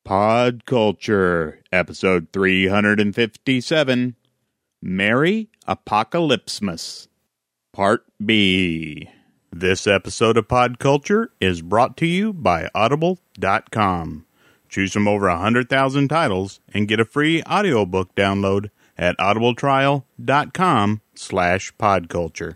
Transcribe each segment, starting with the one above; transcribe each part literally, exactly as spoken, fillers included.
Pod Culture, episode three hundred fifty-seven, Merry Apocalypsmas, Part B. This episode of Pod Culture is brought to you by Audible dot com. Choose from over one hundred thousand titles and get a free audiobook download at audibletrial.com slash podculture.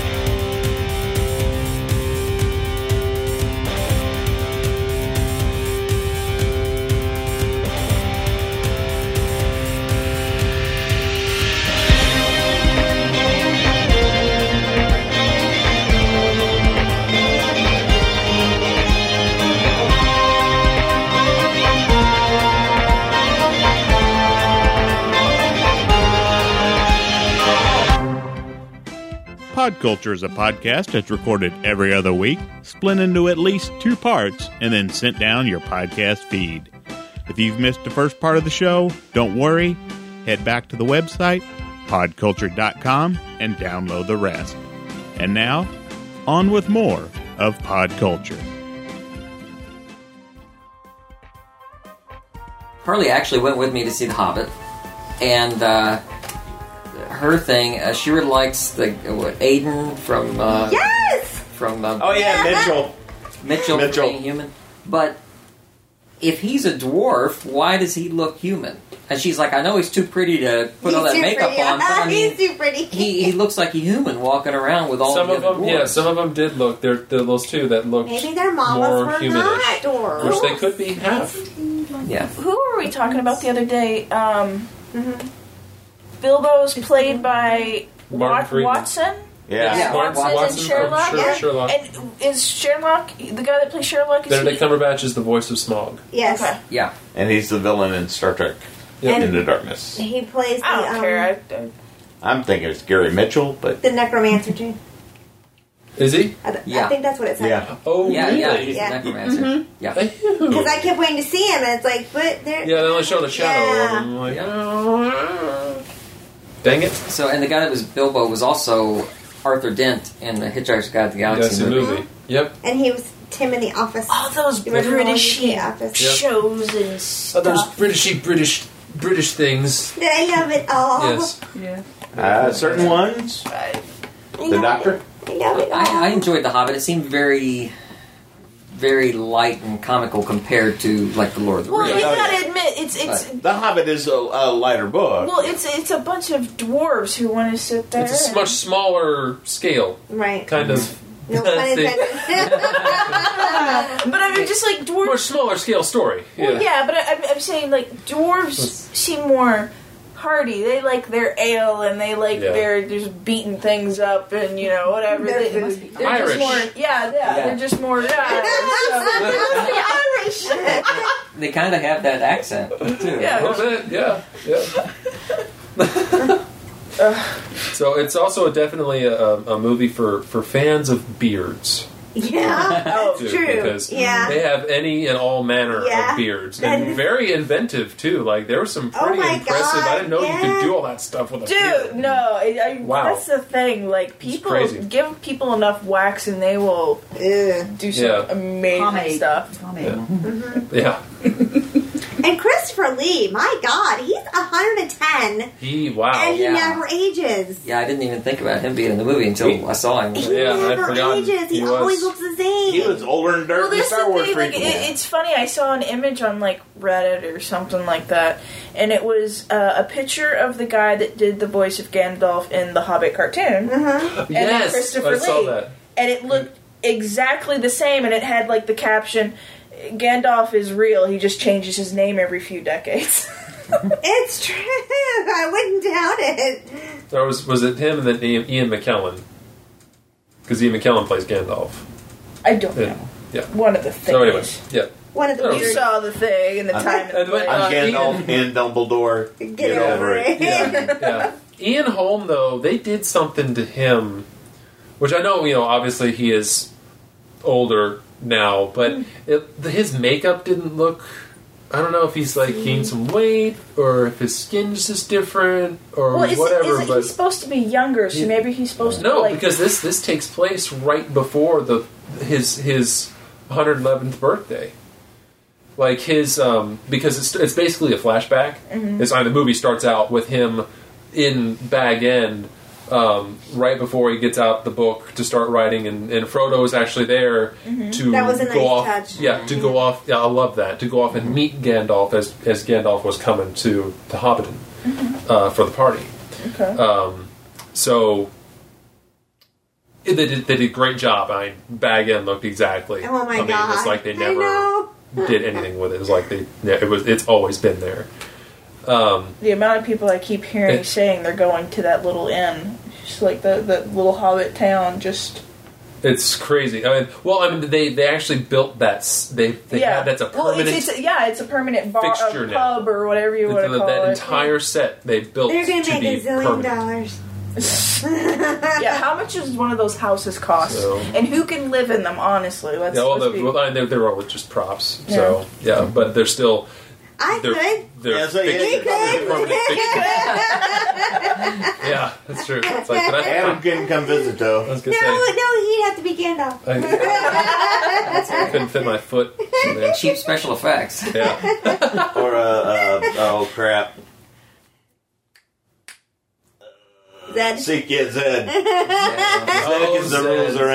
Pod Culture is a podcast that's recorded every other week, split into at least two parts, and then sent down your podcast feed. If you've missed the first part of the show, don't worry. Head back to the website, pod culture dot com, and download the rest. And now, on with more of Pod Culture. Harley actually went with me to see The Hobbit, and uh, her thing, uh, she really likes the what Aiden from uh, yes from uh, oh yeah Mitchell Mitchell Mitchell being human. But if he's a dwarf, why does he look human? And she's like, I know he's too pretty to put he's all that makeup pretty. on, but I mean, he's too pretty. he, he looks like a human walking around with all some the of other them, dwarves. yeah, some of them did look. There, there those two that looked Maybe their mamas more were humanish, not dwarves. which they could be half. Yeah. Who were we talking about the other day? Um, Mm-hmm. Bilbo's played by Martin Wat- Freeman. Watson. Yeah, Yeah, Watson, Watson and from Sherlock. Sher- Yeah. Sherlock. And is Sherlock the guy that plays Sherlock? Is Benedict he? Cumberbatch is the voice of Smaug. Yes. Okay. Yeah. And he's the villain in Star Trek Yep. And- Into Darkness. He plays the, I don't um, care. I, I, I'm thinking it's Gary Mitchell, but the necromancer too. Is he? I, th- Yeah. I think that's what it said. yeah. Oh, Yeah, really? yeah, he's Yeah. a necromancer. Yeah. Because I kept waiting to see him, and it's like, but there. Yeah, they only showed a shadow Yeah. of him. Like, Yeah. oh, dang it! So, and the guy that was Bilbo was also Arthur Dent in the Hitchhiker's Guide to the Galaxy That's a movie. movie. Yep. And he was Tim in the Office. all those The original British U K Office. shows and Oh, stuff. those Britishy British British things. I love it all. Yes. Yeah. Uh, certain ones. I The love Doctor. It. I love it all. I, I enjoyed The Hobbit. It seemed very, very light and comical compared to like The Lord of the Well, you Rings. Oh, gotta yeah. admit, it's it's The Hobbit is a, a lighter book. well, it's it's a bunch of dwarves who want to sit there. It's a and- much smaller scale, Right. kind of. No pun thing. intended. But I mean, just like dwarves. Much smaller scale story. Yeah. Well, yeah, but I, I'm, I'm saying like dwarves seem more hardy. They like their ale and they like Yeah. their just beating things up and you know whatever. Their they, food. they're Irish. just more. Yeah, yeah, Yeah. they're just more. Yeah, Irish. They kind of have that accent too. Yeah. A little bit, yeah, yeah. So it's also definitely a, a movie for, for fans of beards. Yeah. Oh, Too, true. because Yeah. they have any and all manner Yeah. of beards, and And- very inventive too. Like there was some Oh pretty my impressive. God, I didn't know you yeah. could do all that stuff with a dude, beard. no, I, I, Wow. that's the thing. Like people crazy. give people enough wax and they will Ugh. do some Yeah. amazing Pomade. stuff. Pomade. Yeah, And Christopher Lee, my God, he's one hundred ten, he wow. and he yeah. never ages. Yeah, I didn't even think about him being in the movie until He- I saw him. He Yeah, I'd never forgotten ages. He, he always was. looks the same. He was older and Well, dirty than this Star is Wars the thing. Like, prequel. it, it's funny. I saw an image on like Reddit or something like that, and it was uh, a picture of the guy that did the voice of Gandalf in the Hobbit cartoon, Uh-huh. then Yes, Christopher I saw Lee. that. and it looked exactly the same. And it had like the caption, "Gandalf is real. He just changes his name every few decades." It's true. I wouldn't doubt it. There was was it him and then Ian, Ian McKellen? Because Ian McKellen plays Gandalf. I don't Yeah. know. Yeah. One of the things. So anyway, yeah. One of the Oh. You weird. saw the thing and the I'm- time and the and when- place. I'm Uh, Gandalf and Dumbledore. Get, Get over it. Yeah, yeah. Ian Holm, though, they did something to him, which I know, you know, obviously he is older now, but it, his makeup didn't look. I don't know if he's like gained some weight or if his skin's just different or Well, is, whatever. is but he's supposed to be younger, so Yeah. maybe he's supposed to no, like because this this takes place right before the his his one hundred eleventh birthday. like his um, because it's it's basically a flashback. Mm-hmm. It's uh, the movie starts out with him in Bag End. Um, right before he gets out the book to start writing, and, and Frodo is actually there Mm-hmm. to That was a go nice off. touch. Yeah, to go off. Yeah, I love that to go off and meet Gandalf as as Gandalf was coming to to Hobbiton uh, for the party. Okay. Um, so it, they did they did a great job. I mean, Bag End looked exactly. Oh my I mean, god! it's like they I never know. did anything with it. It was like they yeah, it was it's always been there. Um, The amount of people I keep hearing It- saying they're going to that little inn, just like the, the little hobbit town, just It's crazy. I mean, well, I mean, they, they actually built that. s- They they yeah. had that's a well, permanent. it's, it's a, yeah, it's a permanent bar, fixture a now. pub, or whatever you want to that, call that it. entire set they built They're gonna to make be a zillion permanent. dollars. Yeah, how much does one of those houses cost? So- And who can live in them? Honestly, let's. Yeah, well, let's the, be- well, I mean, they're, they're all just props. So yeah, but they're still I they're could. they're Yeah, so you- fixtures. you could. They're permanent fixtures. Yeah, that's true. It's like, but I, Adam couldn't come visit I though. was No, gonna say no, he'd have to be Gandalf. I, I couldn't fit my foot in there. Cheap special effects. Yeah, Or uh, uh oh crap. Zed. Seek it, Zed. Yeah. Zed, the rules are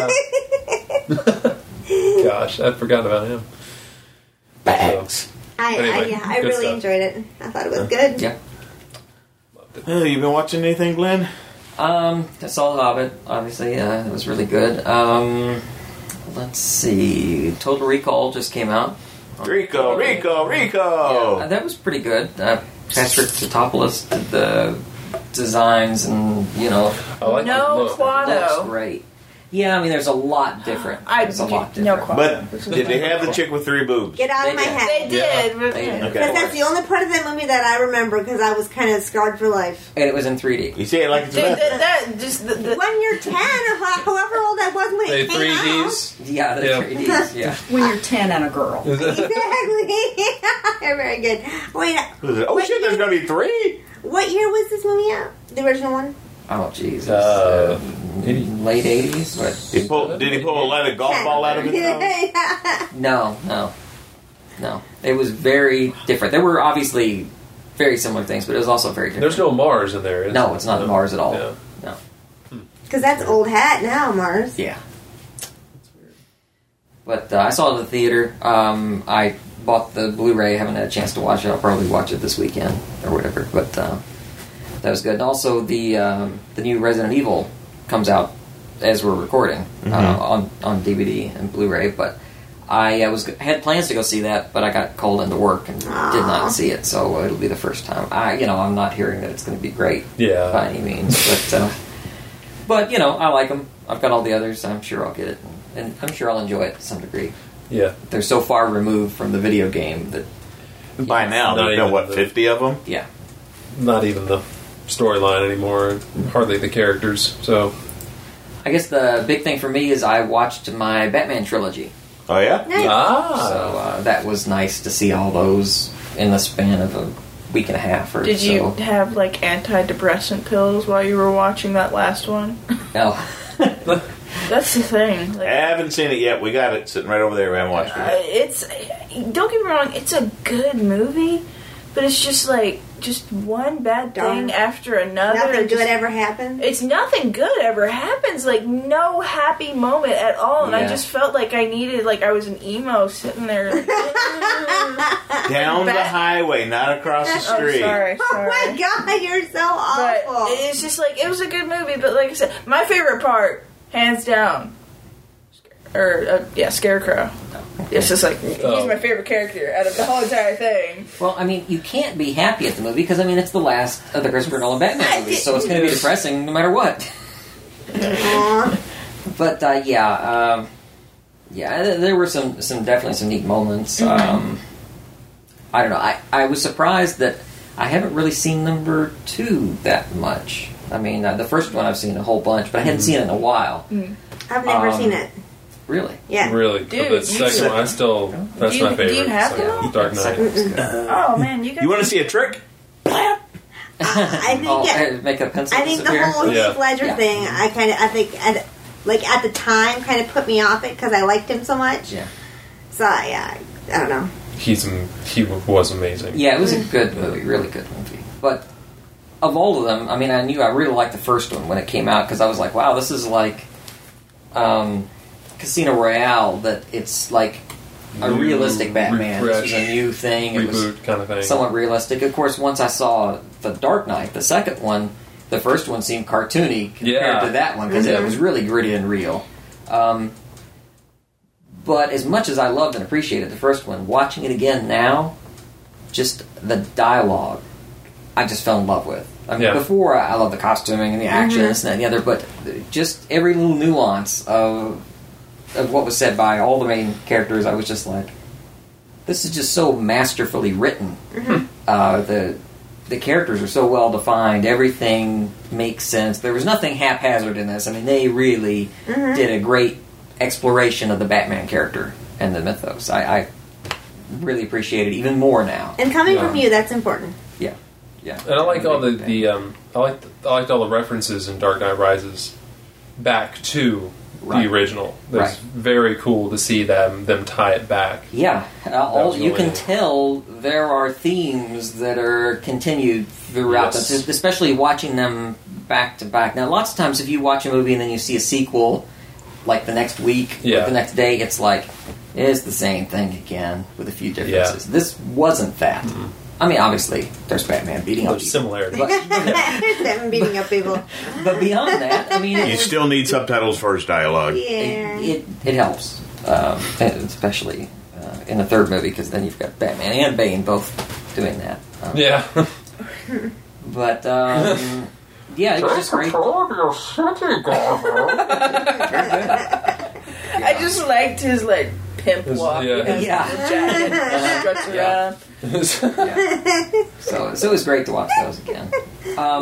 in. Yeah. Gosh, I'd forgotten about him. Bags. I, I, Anyway, yeah, I good really stuff. enjoyed it. I thought it was good. Yeah. Oh, you been watching anything, Glenn? Um, I saw The Hobbit, obviously. Uh, it was really good. Um, let's see. Total Recall just came out. Rico, Rico, Rico. Yeah, that was pretty good. Uh, Patrick Tatopoulos did the designs and, you know, I like No the look. quad- looks Watto. great. Yeah, I mean, there's a lot different. I There's a lot no different. question. But did they have the chick with three boobs? Get out They of my did. head. They did. but- They did. Okay. Because that's the only part of that movie that I remember because I was kind of scarred for life. And it was in three D. You say it like it's a Dude, method. that, that just the, the, When you're ten or ho- however old I was when They it came three out. Ds. Yeah, the Yeah. three Ds, yeah. When you're ten and a girl. Exactly. Very good. Wait, Was it- Oh shit, there's gonna be three? what year was this movie out? The original one? Oh, Jesus. Uh, Late eighties? What? He pulled, did he pull a light of golf ball out of his nose? No, no. No. It was very different. There were obviously very similar things, but it was also very different. There's no Mars in there. Is No, there? it's not Mars at all. Yeah. No. Because that's old hat now, Mars. Yeah. But uh, I saw it in the theater. Um, I bought the Blu-ray. Haven't had a chance to watch it. I'll probably watch it this weekend or whatever. But uh, that was good. And also, the um, the new Resident Evil comes out as we're recording uh, on on D V D and Blu-ray. But I uh, was had plans to go see that, but I got called into work and did not see it. So it'll be the first time. I you know I'm not hearing that it's going to be great Yeah. by any means, but uh, but you know I like them. I've got all the others. I'm sure I'll get it, and I'm sure I'll enjoy it to some degree. Yeah. They're so far removed from the video game that By now, Not there's been, even what, the- fifty of them? yeah. Not even the storyline anymore. Hardly the characters. So I guess the big thing for me is I watched my Batman trilogy, Oh, yeah? Nice. ah, so uh, that was nice to see all those in the span of a week and a half or did so. you have like antidepressant pills while you were watching that last one? No. That's the thing. I Like, haven't seen it yet. We got it sitting right over there. We haven't watched it uh, yet. it's don't get me wrong. It's a good movie, but it's just like just one bad Darn. thing after another. Nothing and just- good ever happened. It's nothing good ever happens. Like no happy moment at all, and I Yeah. just felt like I needed, like I was an emo sitting there. Like, Down the Bat- highway, not across the oh, street. sorry, Oh sorry. my god, you're so But awful. it's just like it was a good movie. But like I said, my favorite part, hands down, or uh, yeah, Scarecrow. It's just like he's Oh. my favorite character out of the whole entire thing. Well, I mean, you can't be happy at the movie because I mean it's the last of the Christopher Nolan Batman movies, so it's going to be depressing no matter what. Aw. But uh, yeah, um, yeah, th- there were some, some definitely some neat moments. Um, I don't know. I, I was surprised that I haven't really seen number two that much. I mean, uh, the first one I've seen a whole bunch, but I hadn't seen it in a while. I've never Um, seen it. Really, Yeah. really? Dude, But the second you- one, I still. That's Do you- my do favorite. you have Second- them all? Dark The Knight. second was good. Oh man, you guys. You want to see a trick? I think Oh, it, uh, make a pencil I think the disappear. whole Yeah. Heath Ledger Yeah. thing, I kind of, I think, at, like at the time, kind of put me off it because I liked him so much. Yeah. So yeah, I don't know. He's he was amazing. Yeah, it was a good movie, really good movie. But of all of them, I mean, I knew I really liked the first one when it came out because I was like, wow, this is like um, Casino Royale, that it's like a New, realistic Batman. refresh, This was a new thing. It was Reboot kind of thing. somewhat realistic. Of course, once I saw The Dark Knight, the second one, the first one seemed cartoony compared Yeah. to that one because Mhm. it was really gritty and real. Um, but as much as I loved and appreciated the first one, watching it again now, just the dialogue, I just fell in love with. I mean, Yeah. before I loved the costuming and the action and this and that and the other, but just every little nuance of of what was said by all the main characters, I was just like, this is just so masterfully written. Uh, the the characters are so well defined. Everything makes sense. There was nothing haphazard in this. I mean, they really did a great exploration of the Batman character and the mythos. I, I really appreciate it even more now. And coming Yeah. from you, that's important. Yeah, yeah. And I like all the, Big fan. the um, I like I liked all the references in Dark Knight Rises back to Right. the original. It's Right. very cool to see them them tie it back. Yeah, uh, all, was you really can neat. tell there are themes that are continued throughout, Yes. this, especially watching them back to back. Now, lots of times if you watch a movie and then you see a sequel, like the next week Yeah. or the next day, it's like, it's the same thing again with a few differences. This wasn't that. I mean, obviously, there's Batman beating up There's people. similarities. But, There's them beating up people. but beyond that, I mean, it, You was- still need subtitles for his dialogue. Yeah. it, it, it helps, um, and especially uh, in the third movie, because then you've got Batman and Bane both doing that. Um, Yeah. But, um, yeah, it was just great. I just liked his like pimp His- walk. yeah. He has Yeah. the jacket, struts Yeah. around. So, so it was great to watch those again. Um,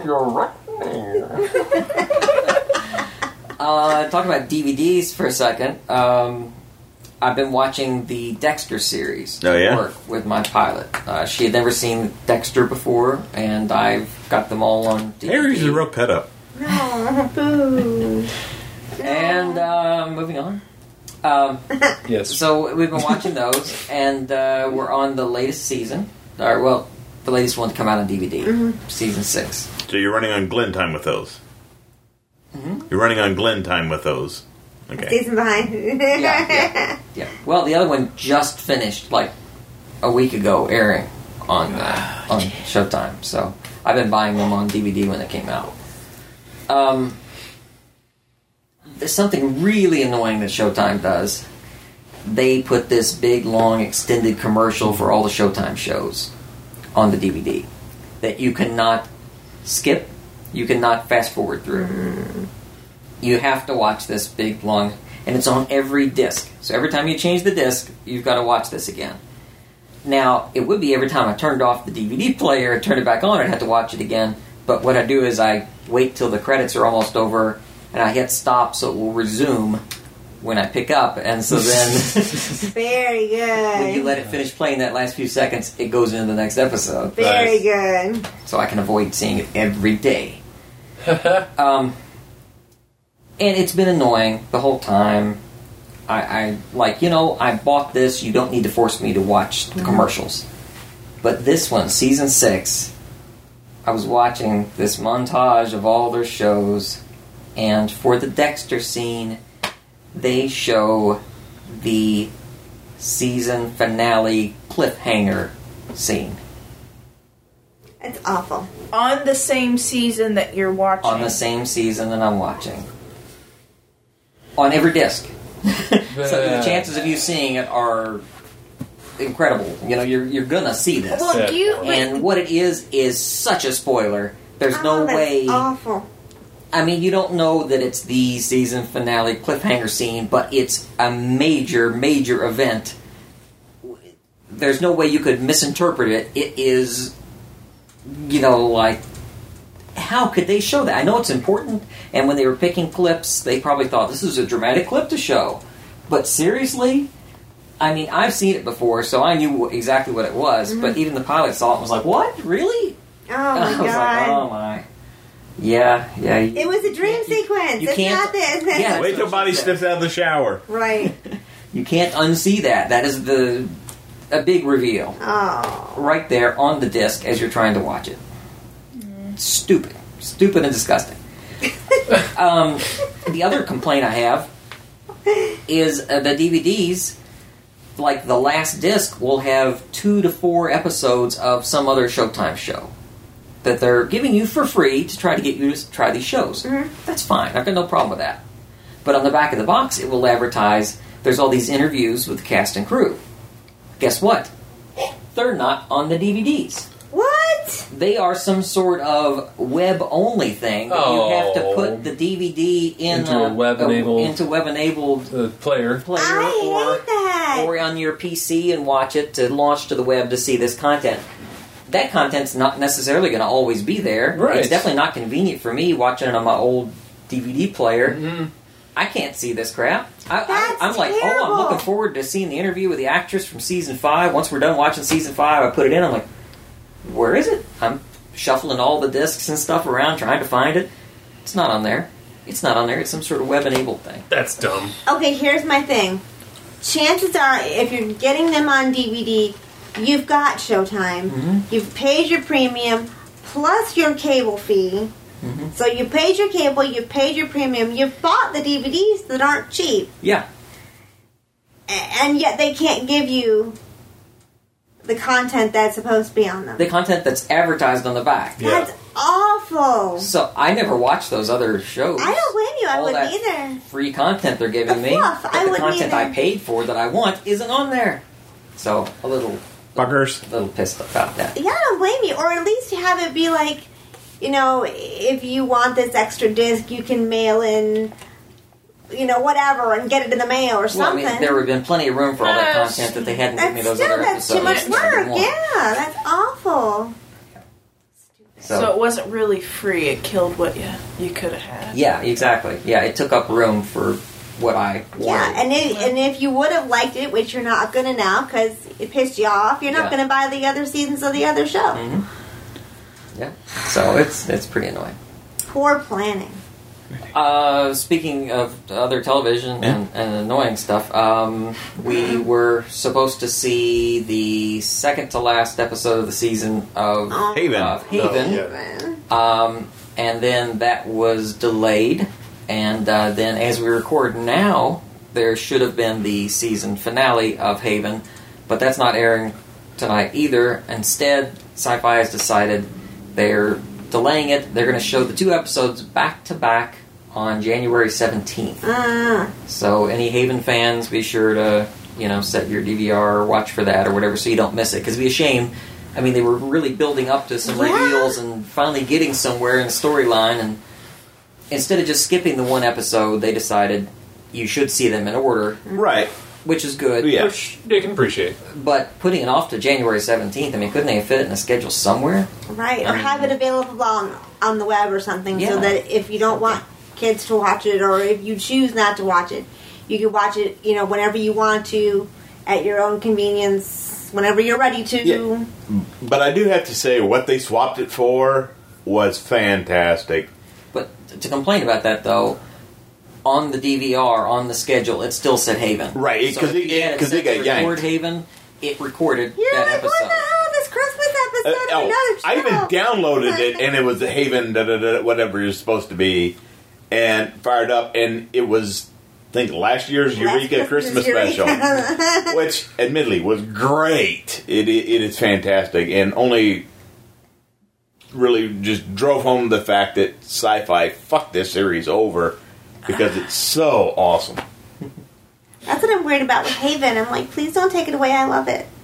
uh, talk about D V Ds for a second. Um, I've been watching the Dexter series. Oh, yeah? at work with my pilot. Uh, she had never seen Dexter before, and I've got them all on D V D. Harry's a real pet up. No, boo. And uh, moving on. Um, Yes. So we've been watching those, and uh, we're on the latest season. Or, well, the latest one to come out on D V D, season six. So you're running on Glen time with those. You're running on Glen time with those. Okay. Season behind. Yeah, yeah, yeah. Well, the other one just finished like a week ago, airing on uh, on Showtime. So I've been buying them on D V D when they came out. Um, there's something really annoying that Showtime does. They put this big, long, extended commercial for all the Showtime shows on the D V D that you cannot skip, you cannot fast forward through. You have to watch this big, long, and it's on every disc. So every time you change the disc, you've got to watch this again. Now, it would be every time I turned off the D V D player and turned it back on, I'd have to watch it again. But what I do is I wait till the credits are almost over, and I hit stop so it will resume when I pick up. And so then, Very when you good. let it finish playing that last few seconds, it goes into the next episode. Very good. So I can avoid seeing it every day. Um, and it's been annoying the whole time. I, I like, you know, I bought this. You don't need to force me to watch the commercials. But this one, season six, I was watching this montage of all their shows, and for the Dexter scene, they show the season finale cliffhanger scene. It's awful. On the same season that you're watching. On the same season that I'm watching. On every disc. So the chances of you seeing it are incredible. You know, you're you're gonna see this. Well, Yeah. do you? And what it is is such a spoiler. There's Oh, no that's way. awful. I mean, you don't know that it's the season finale cliffhanger scene, but it's a major, major event. There's no way you could misinterpret it. It is, you know, like, how could they show that? I know it's important, and when they were picking clips, they probably thought this is a dramatic clip to show. But seriously? I mean, I've seen it before, so I knew exactly what it was, Mm-hmm. but even the pilot saw it and was like, what? Really? Oh I my was like, god. oh my. Yeah, yeah. It was a dream you- sequence. you it's can't- not this. Yeah. Wait till Body sniffs out of the shower. Right. You can't unsee that. That is the a big reveal Oh. right there on the disc as you're trying to watch it. Mm. Stupid. Stupid and disgusting. um, the other complaint I have is uh, the D V Ds, like the last disc, will have two to four episodes of some other Showtime show that they're giving you for free to try to get you to try these shows. Mm-hmm. That's fine. I've got no problem with that. But on the back of the box, it will advertise there's all these interviews with the cast and crew. Guess what? They're not on the D V Ds. What? They are some sort of web-only thing. That Oh. You have to put the D V D in Into a web-enabled- into web-enabled The player. player I or hate that. or on your P C and watch it to launch to the web to see this content. That content's not necessarily going to always be there. Right. It's definitely not convenient for me watching it on my old D V D player. Mm-hmm. I can't see this crap. I, I, That's I'm like, oh, terrible. I'm looking forward to seeing the interview with the actress from season five. Once we're done watching season five, I put it in. I'm like, where is it? I'm shuffling all the discs and stuff around trying to find it. It's not on there. It's not on there. It's some sort of web-enabled thing. That's dumb. Okay, here's my thing. Chances are, if you're getting them on D V D, you've got Showtime. Mm-hmm. You've paid your premium plus your cable fee. Mm-hmm. So you paid your cable, you've paid your premium, you've bought the D V Ds that aren't cheap, Yeah. a- and yet they can't give you the content that's supposed to be on them. The content that's advertised on the back. Yeah. That's awful. So I never watched those other shows. I don't blame you. I All wouldn't that either. free content they're giving The me, fluff, but I the wouldn't content either. I paid for that I want isn't on there. So a little, Fuckers. little pissed about that. Yeah, I don't blame you. Or at least have it be like, you know, if you want this extra disc, you can mail in, you know, whatever, and get it in the mail or Well, I something. mean, there would have been plenty of room for all that Yes. content that they hadn't given me that's those still, other that's episodes. too much that I didn't work. want. Yeah, that's awful. So, So, it wasn't really free. It killed what you you could have had. yeah, exactly. Yeah, it took up room for what I wanted. Yeah, and if, and if you would have liked it, which you're not going to now because it pissed you off, you're not Yeah. going to buy the other seasons of the other show. Mhm. Yeah, so it's it's pretty annoying. Poor planning. Uh, speaking of other television and, and annoying stuff, um, we were supposed to see the second to last episode of the season of Oh. Haven. of Haven. Oh, yeah. Um, and then that was delayed. And uh, then as we record now, there should have been the season finale of Haven, but that's not airing tonight either. Instead, Sci-Fi has decided they're delaying it. They're going to show the two episodes back to back on January seventeenth. Uh, So any Haven fans, be sure to, you know, set your D V R or watch for that or whatever so you don't miss it. Because it'd be a shame. I mean, they were really building up to some Yeah. reveals and finally getting somewhere in the storyline. And instead of just skipping the one episode, they decided you should see them in order, Right. which is good. Yeah. Which they can appreciate. But putting it off to January seventeenth, I mean, couldn't they have fit it in a schedule somewhere? right, or Um, have it available on, on the web or something Yeah. so that if you don't want kids to watch it or if you choose not to watch it, you can watch it, you know, whenever you want to at your own convenience, whenever you're ready to. Yeah. But I do have to say, what they swapped it for was fantastic. But to complain about that, though, on the D V R, on the schedule, it still said Haven. Right, So 'cause if it- you had it- 'cause set it got to record yanked. Haven, it recorded You're that like, episode. what the hell, this Christmas Uh, episode of oh, another show? I even downloaded it, and it was the Haven, da, da, da, whatever it's supposed to be, and fired up, and it was, I think, last year's Last Eureka Christmas Christmas special, Eureka. which, admittedly, was great. It, it, it is fantastic, and only really just drove home the fact that Sci-Fi fucked this series over because it's so awesome. That's what I'm worried about with Haven. I'm like, please don't take it away. I love it.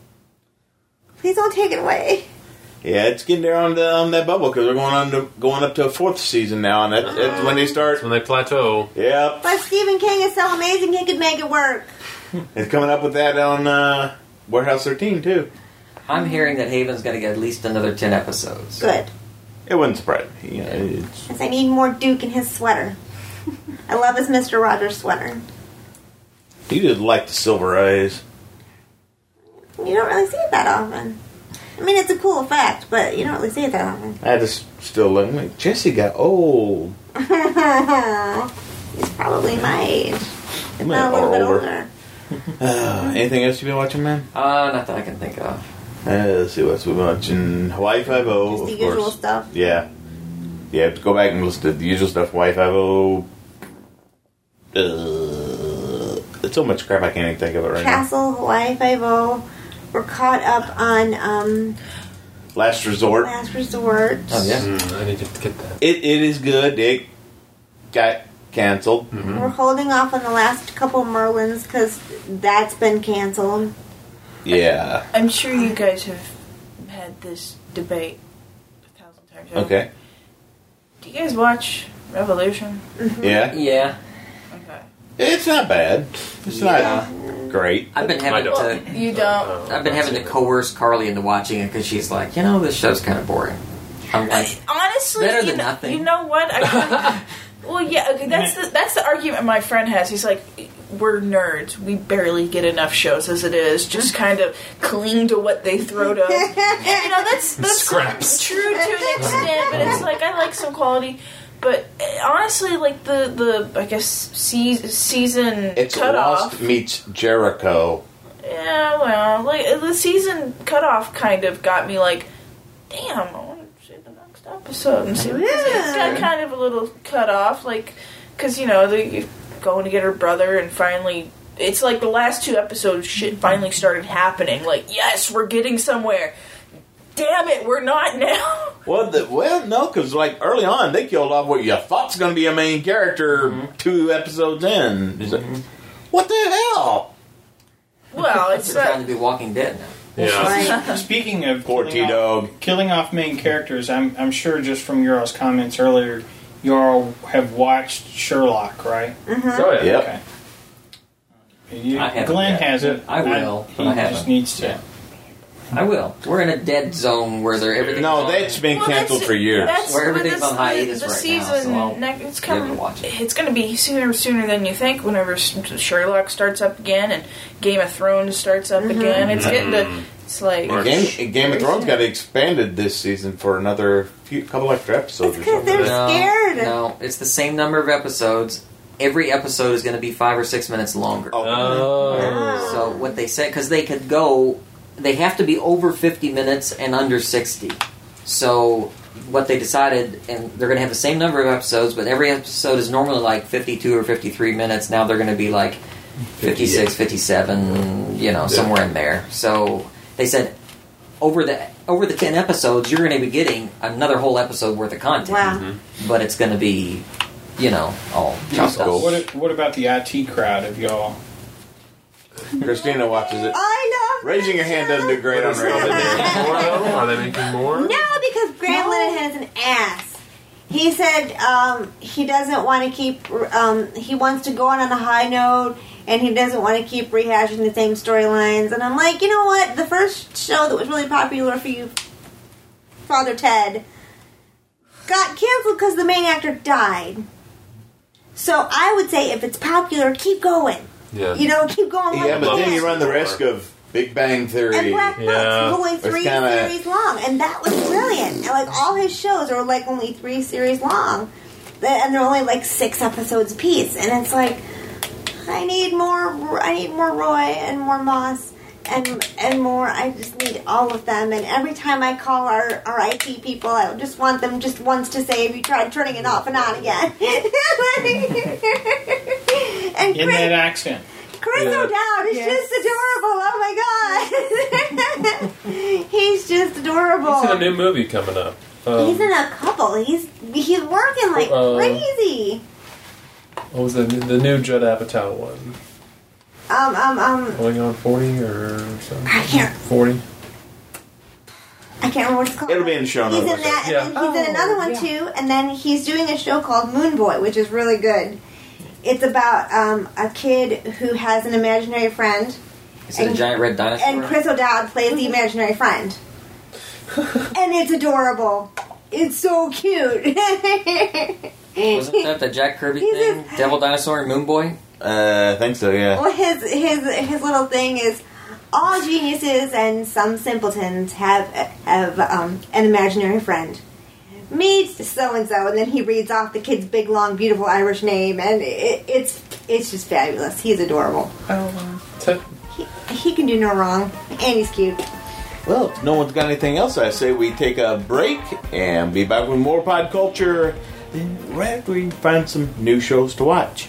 Please don't take it away. Yeah, it's getting there on the on that bubble because we're going on to going up to a fourth season now, and that, that's when they start. That's when they plateau. Yep, But Stephen King is so amazing, he could make it work. it's coming up with that on uh, Warehouse thirteen too. I'm hearing that Haven's going to get at least another ten episodes. Good. It wouldn't surprise me. You know, it's, Because I need more Duke in his sweater. I love his Mister Rogers sweater. he did like the silver eyes. You don't really see it that often. I mean, it's a cool effect, but you don't really see it that often. I just still look. I'm like, Jesse got old. He's probably my age. If Man, not a little or bit older. older. Uh, anything else you've been watching, man? Uh, not that I can think of. Uh, let's see what's we've been watching. Hawaii Five-O, Just the of usual course. stuff. Yeah. Yeah, to go back and listen to the usual stuff. Hawaii Five-O. Uh, it's so much crap I can't even think of it right Castle, Hawaii Five-O. We're caught up on um, now. Last Resort. Last Resort. Oh yeah. Mm, I need to get that. It It is good. It got canceled. We're holding off on the last couple of Merlins because that's been canceled. Yeah. I'm sure you guys have had this debate a thousand times. over. Okay. Do you guys watch Revolution? Yeah. Yeah. Okay. It's not bad. It's Yeah. not great. I've been I having don't. to. You don't. I've been having to coerce Carly into watching it because she's like, you know, this show's kind of boring. I'm like, Honestly, Better you than know, nothing. You know what? I, well, yeah, okay. That's the that's the argument my friend has. He's like, we're nerds. We barely get enough shows as it is. Just kind of cling to what they throw to us. And, you know, that's that's Scraps. true to an extent, but it's like I like some quality. But uh, honestly, like the the I guess se- season It's cutoff. Lost meets Jericho. Yeah, well, like the season cutoff kind of got me like, damn, I want to see the next episode and see what Yeah. it's got kind of a little cut off, like, because you know they're going to get her brother and finally. It's like the last two episodes, shit finally started happening. Like, yes, we're getting somewhere. Damn it, we're not now. Well, the, well, no, because like early on they killed off what you thought's going to be a main character Mm-hmm. two episodes in. It's like, what the hell? Well, it's they're trying uh, to be Walking Dead now. Yeah. Right. Speaking of Poor killing T-Dog. off, killing off main characters, I'm I'm sure just from Euro's comments earlier, you all have watched Sherlock, right? Oh yeah. Yep. Okay. You, I haven't Glenn yet. hasn't. I will, He but I just haven't. needs to. Yeah. I will. We're in a dead zone where they're everything. No, that's been well, canceled that's- for years. That's Where but everything's this- on hiatus the, the right season, now, so I'll ne- it's be able coming. to watch it. It's going to be sooner sooner than you think. Whenever S- Sherlock starts up again and Game of Thrones starts up again, it's getting to. It's like Game, Game of Thrones got expanded this season for another few, couple extra episodes It's or 'cause something. they're No, scared. no, it's the same number of episodes. Every episode is going to be five or six minutes longer. Oh. Oh. So what they said, because they could go, they have to be over fifty minutes and under sixty. So what they decided, and they're going to have the same number of episodes, but every episode is normally like fifty-two or fifty-three minutes. Now they're going to be like fifty-six, fifty-seven, you know, somewhere in there. So they said over the over the ten episodes, you're going to be getting another whole episode worth of content. Wow. But it's going to be, you know, all chopped up. cool. What what about the I T crowd of y'all? Christina watches it. I love Raising your hand doesn't do great on Are they radio. making more though? Are they making more? No, because Grant Linehan has an ass. He said um, he doesn't want to keep. Um, he wants to go on on a high note, and he doesn't want to keep rehashing the same storylines. And I'm like, you know what? The first show that was really popular for you, Father Ted, got canceled because the main actor died. So I would say if it's popular, keep going. Yeah. You know, keep going. Yeah, like but then that. you run the risk of Big Bang Theory. And Black Books Yeah. was only It's three kinda- series long, and that was brilliant. And like all his shows are like only three series long, and they're only like six episodes apiece. And it's like, I need more. I need more Roy and more Moss and and more. I just need all of them. And every time I call our our I T people, I just want them just once to say, "Have you tried turning it off and on again?" and In Chris, that accent. Chris Yeah. O'Dowd is Yes. just adorable. Oh my god, he's just adorable. He's in a new movie coming up. Um, He's in a couple. He's he's working like Uh, crazy. what was the the new Judd Apatow one? Um um um. Going on forty or something? I can't. Forty. I can't remember what it's called. It'll be in the show He's notes. in that, and Yeah. then he's in another one too. And then he's doing a show called Moon Boy, which is really good. It's about um, a kid who has an imaginary friend, Is it a giant red dinosaur? and Chris O'Dowd plays the imaginary friend. And it's adorable. It's so cute. Wasn't that the Jack Kirby He's thing? a- Devil Dinosaur and Moon Boy? Uh, I think so, yeah. Well, his his his little thing is all geniuses and some simpletons have have um, an imaginary friend. Meets so and so, and then he reads off the kid's big, long, beautiful Irish name, and it, it's it's just fabulous. He's adorable. oh wow. he, he can do no wrong. And he's cute. Well, if no one's got anything else, I say we take a break and be back with more pod culture. Then right after we find some new shows to watch.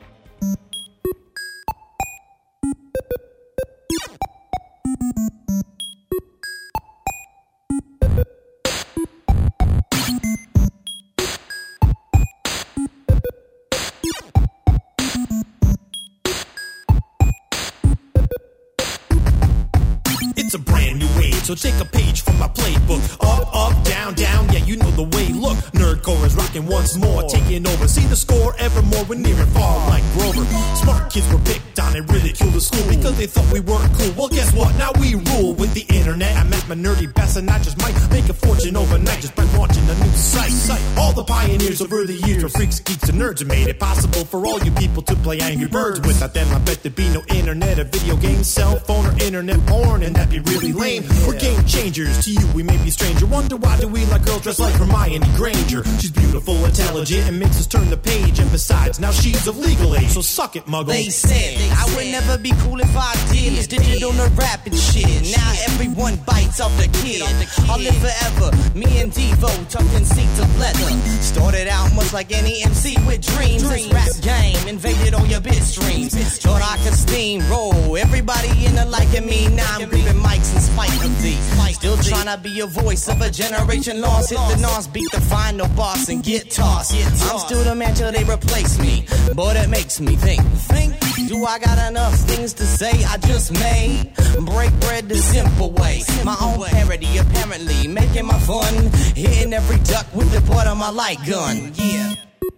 It's a brand new age, so take a page from my playbook. Up, up, down, down, yeah, you know the way. Look, Nerdcore is rocking once more, taking over. See the score evermore, we're near and far like Grover. Smart kids were picked on and ridiculed at school because they thought we weren't cool. Well, guess what? Now we rule with the internet. I'm at my nerdy best, and I just might make a fortune overnight just by launching a new site. All the pioneers over the years, from freaks, geeks, and nerds, have made it possible for all you people to play Angry Birds. Without them, I bet there'd be no internet, or video games, cell phone, or internet porn, and that'd be really lame. We're game changers. To you, we may be stranger. Wonder why do we like girls dressed like Hermione Granger? She's beautiful, intelligent, and makes us turn the page. And besides, now she's of legal age, so suck it, muggle. They said I would never be cool if I did. It's digital no rap and shit. Now everyone bites off the kid. I'll live forever. Me and Devo tucking seats of leather. Started out much like any M C with dreams. This rap game invaded all your bit streams. Thought I could steamroll everybody in the liking me. Now I'm gripping mics in spite of thee. Still trying to be a voice of a generation lost. Hit the nonce, beat the final boss and get tossed. I'm still the man till they replace me. Boy, that makes me think. Think, do I got enough things to say? I just made break bread the simple way. My own parody, apparently making my fun. Hitting every duck with the butt of my light gun. Yeah.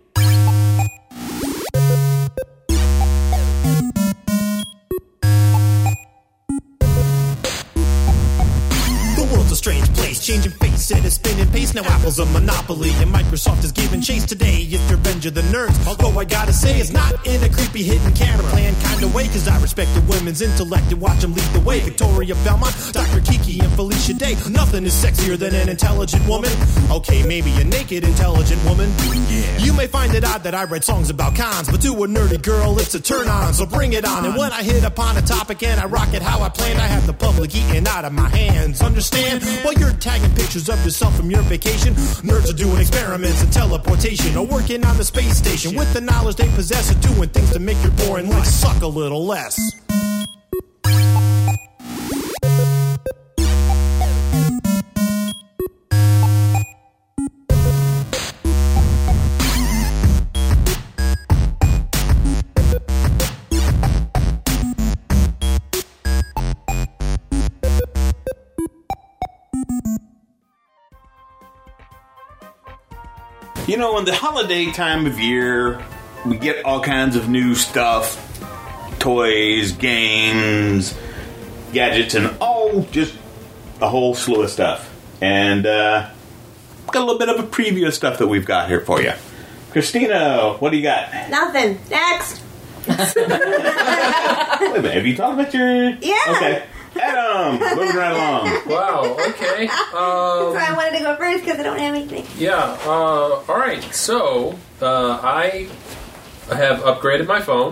A strange place, changing face and a spinning pace. Now Apple's a monopoly and Microsoft is giving chase today. It's Revenge of the Nerds, although I gotta say it's not in a creepy hidden camera plan kind of way, cause I respect the women's intellect and watch them lead the way. Victoria Belmont, Doctor Kiki, and Felicia Day. Nothing is sexier than an intelligent woman. Okay, maybe a naked intelligent woman. Yeah. You may find it odd that I write songs about cons, but to a nerdy girl it's a turn on, so bring it on. And when I hit upon a topic and I rock it how I planned, I have the public eating out of my hands. Understand? While you're tagging pictures of yourself from your vacation, nerds are doing experiments in teleportation or working on the space station with the knowledge they possess of doing things to make your boring life suck a little less. You know, in the holiday time of year, we get all kinds of new stuff. Toys, games, gadgets, and oh, just a whole slew of stuff. And uh, got a little bit of a preview of stuff that we've got here for you. Christina, what do you got? Nothing. Next. Wait a minute, have you talked about your... Yeah. Okay. Adam, moving right along. Wow, okay. Um, So I wanted to go first because I don't have anything. yeah, uh, alright. So, uh, I have upgraded my phone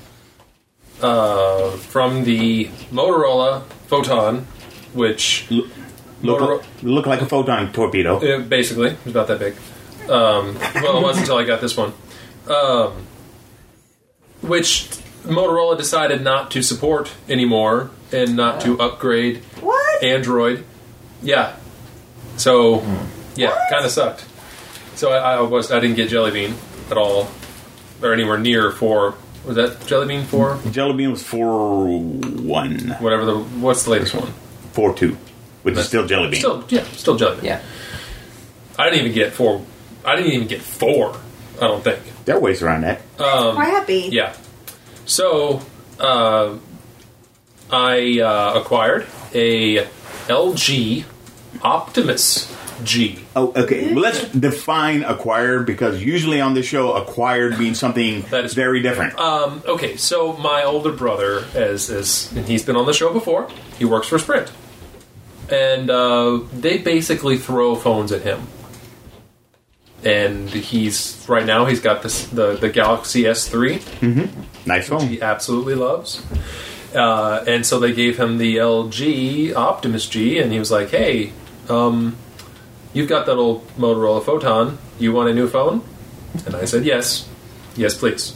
uh, from the Motorola Photon, which... Look, Motoro- look like a photon torpedo. Uh, basically, it was about that big. Um, well, it was until I got this one. Um, which Motorola decided not to support anymore and not to upgrade What? Android. Yeah. So, yeah, kind of sucked. So I, I was I didn't get Jelly Bean at all, or anywhere near four. Was that Jelly Bean four? Jelly Bean was four one. Whatever the what's the latest one? four two, which is still Jelly Bean. Still, yeah, still Jelly Bean. Yeah. I didn't even get four. I didn't even get four. I don't think. There are ways around that. Um, Crappy. Yeah. So, uh, I uh, acquired a L G Optimus G. Oh, okay. Well, let's define acquired, because usually on this show, acquired means something That is- very different. Um, okay, so my older brother, as, as and he's been on the show before, he works for Sprint. And uh, they basically throw phones at him. And he's, right now, he's got this the, the Galaxy S three. Nice phone. He absolutely loves. Uh, and so they gave him the L G Optimus G, and he was like, hey, um, you've got that old Motorola Photon. You want a new phone? And I said, yes. Yes, please.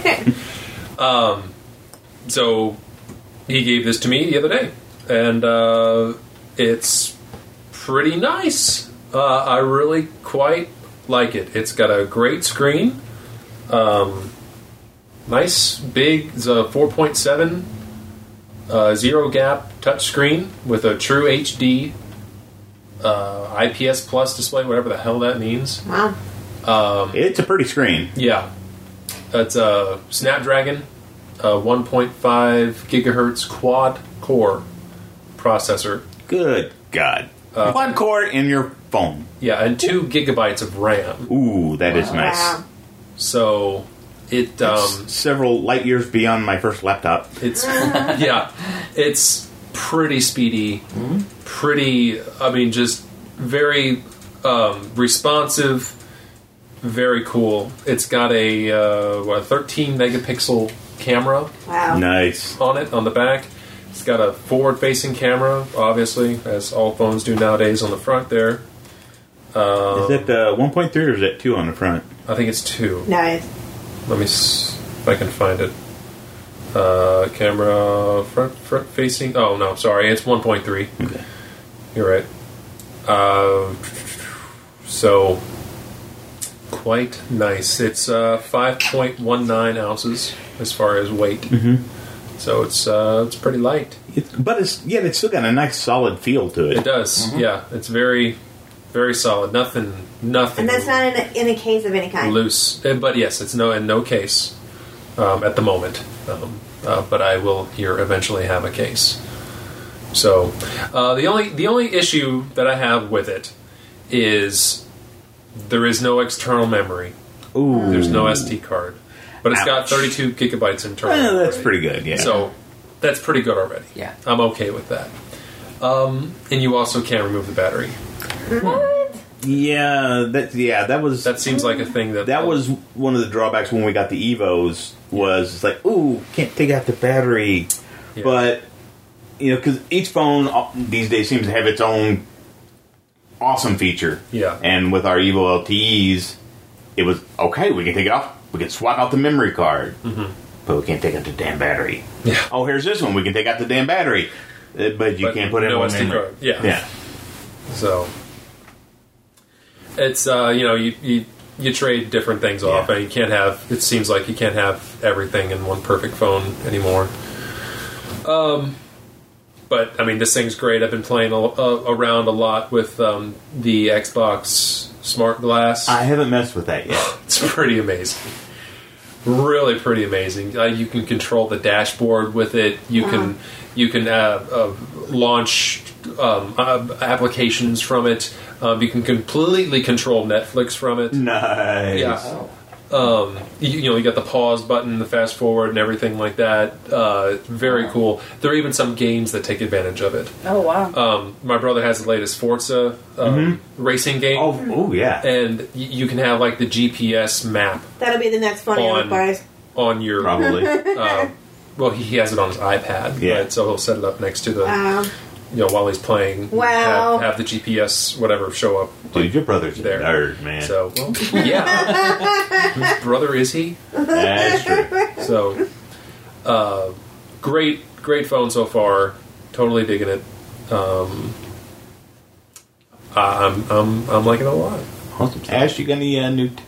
um, so he gave this to me the other day. And uh, it's pretty nice. Uh, I really quite like it. It's got a great screen. Um, nice, big, it's a four point seven uh, zero gap touchscreen with a true H D uh, I P S Plus display, whatever the hell that means. Wow. Um, It's a pretty screen. yeah. It's a Snapdragon uh, one point five gigahertz quad core processor. Good God. Uh, Quad core in your phone. Yeah, and two gigabytes of RAM. Ooh, that is nice. Wow. So it um, Several light years beyond my first laptop. it's yeah, it's pretty speedy, pretty. I mean, just very um, responsive, very cool. It's got a uh, what, thirteen megapixel camera Wow. Nice. on it on the back. It's got a forward-facing camera, obviously, as all phones do nowadays on the front there. Um, Is that uh, one point three or is that two on the front? I think it's two. Nice. Let me s- if I can find it. Uh, camera front front facing. Oh no, sorry, it's one point three. Okay. You're right. Uh, so quite nice. It's uh, five point one nine ounces as far as weight. Mm-hmm. So it's uh, it's pretty light. It's, but it's yet it's still got a nice solid feel to it. It does. Yeah, it's very very solid. Nothing nothing. And that's not in a, in a case of any kind. loose. Uh, But yes, it's no in no case um, at the moment. Um, uh, but I will here eventually have a case. So uh, the only the only issue that I have with it is there is no external memory. Ooh. There's no S D card, but it's got Ouch. thirty-two gigabytes internal. Well, that's already. pretty good, yeah. So that's pretty good already. Yeah. I'm okay with that. Um, and you also can't remove the battery. What? Yeah, that yeah, that was That seems like a thing that that was one of the drawbacks when we got the Evos was it's like, ooh, can't take out the battery. Yeah. But you know, because each phone uh, these days seems to have its own awesome feature. Yeah. And with our Evo L T Es, it was okay. We can take it off. We can swap out the memory card, Mhm. but we can't take out the damn battery. Yeah. Oh, here's this one. We can take out the damn battery, uh, but you But can't put in no one S D memory. card. Yeah. Yeah. So it's uh, you know you, you you trade different things off, Yeah. and you can't have. It seems like you can't have everything in one perfect phone anymore. Um, but I mean, this thing's great. I've been playing a, a, around a lot with um, the Xbox Smart Glass. I haven't messed with that yet. It's pretty amazing. Really pretty amazing. Uh, you can control the dashboard with it. You Wow. can you can uh, uh, launch um, uh, applications from it. Um, you can completely control Netflix from it. Nice. Yeah. Um, you, you know, you got the pause button, the fast forward, and everything like that. Uh, very cool. There are even some games that take advantage of it. Oh wow. Um, my brother has the latest Forza um, racing game. Oh, oh yeah. And y- you can have like the G P S map That'll be the next funny On- surprise. on your. Probably. Uh, well, he has it on his iPad, Yeah. right? So he'll set it up next to the, Wow. you know, while he's playing. Wow. Have, have the G P S whatever show up. Dude, your brother's a There. nerd, man. So, well, yeah. Whose brother is he? That's true. So, uh, great, great phone so far. Totally digging it. Um, I- I'm, I'm, I'm liking it a lot. Awesome. Ash, you got any uh, new... T-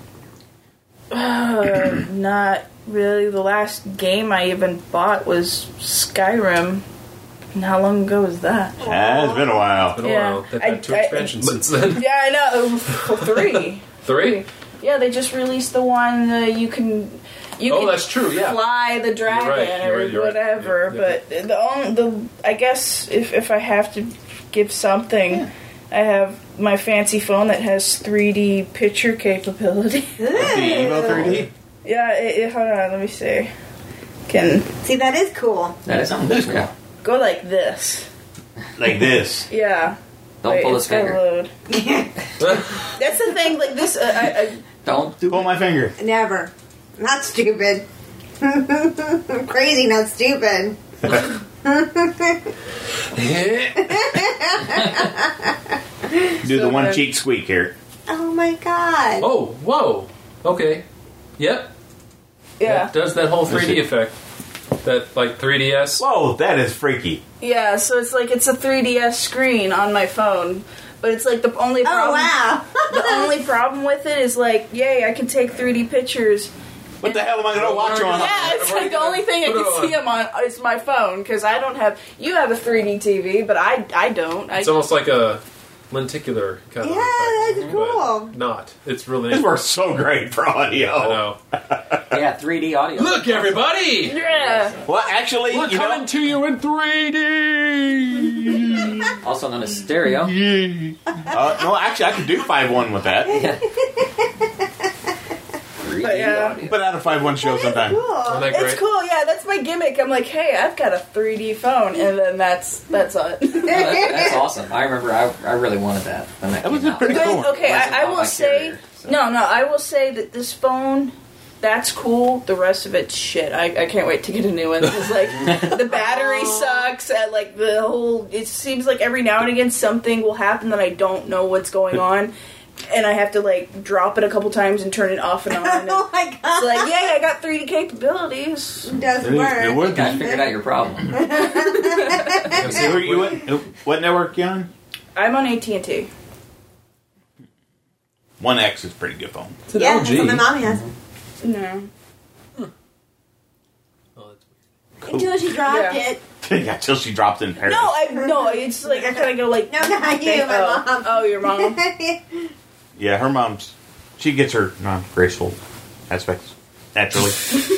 Uh, not really. The last game I even bought was Skyrim. And how long ago was that? Ah, it's been a while. Been a Yeah. while. They've I- had two I- expansions since then. Yeah, I know. For three. Three? Yeah, they just released the one uh, you can. You Oh, can that's true, yeah. fly the dragon You're right, you're or right, you're right. whatever. Yeah, yeah. But the only the I guess if if I have to give something, I have my fancy phone that has three D picture capability. The Evo three D? Yeah, it, it, hold on, let me see. Can See, that is cool. That is something different. Yeah. go like this. Like this. Yeah. Don't Wait, pull it's his finger. gotta load. That's the thing. Like this, uh, I, I, Don't. Pull my finger. Never. Not stupid. Crazy, not stupid. Do the So one good. cheek squeak here. Oh my god. Oh, whoa. Okay. Yep. Yeah. It does that whole three D Is it- effect. That, like, three D S. Whoa, that is freaky. Yeah, so it's like it's a three D S screen on my phone, but it's like the only Oh problem. wow. The only problem with it is like, yay, I can take three D pictures. What the hell am I going to watch on? Yeah, it's like the only thing I Put it can on. see them on is my phone because I don't have. You have a three D T V, but I I don't. I, It's almost like a lenticular kind of Yeah, effect, that's but cool. not. It's really This works so great for audio. I know. Yeah, three D audio. Look, everybody! yeah. Well, actually, We're you coming know, to you in three D! Also known as stereo. uh, no, actually, I could do five one with that. three D But yeah. audio. Put out a five one show sometime. Cool. Isn't that It's great? cool, yeah. That's my gimmick. I'm like, hey, I've got a three D phone, and then that's that's it. Oh, that, that's awesome. I remember I, I really wanted that when that, That was came a out. pretty But, cool. okay, Wasn't I, I on will my say carrier, so. no, no. I will say that this phone, that's cool. The rest of it's shit. I, I can't wait to get a new one because like the battery sucks. And, like the whole, it seems like every now and again something will happen that I don't know what's going on, and I have to like drop it a couple times and turn it off and on. And Oh my god. it's like, yeah, I got three D capabilities. It does It, work. it would I be. figured out your problem. See, who you what, what network you on? I'm on A T and T. One X is a pretty good phone. It's an Yeah, L that's G. what my mom has. No. Oh, that's Until she dropped Yeah. it. Yeah, till she dropped in Paris. No, I no. It's like I kind of go like, No, not you, okay, my oh, mom. Oh, your mom. Yeah, her mom's. She gets her non-graceful aspects naturally.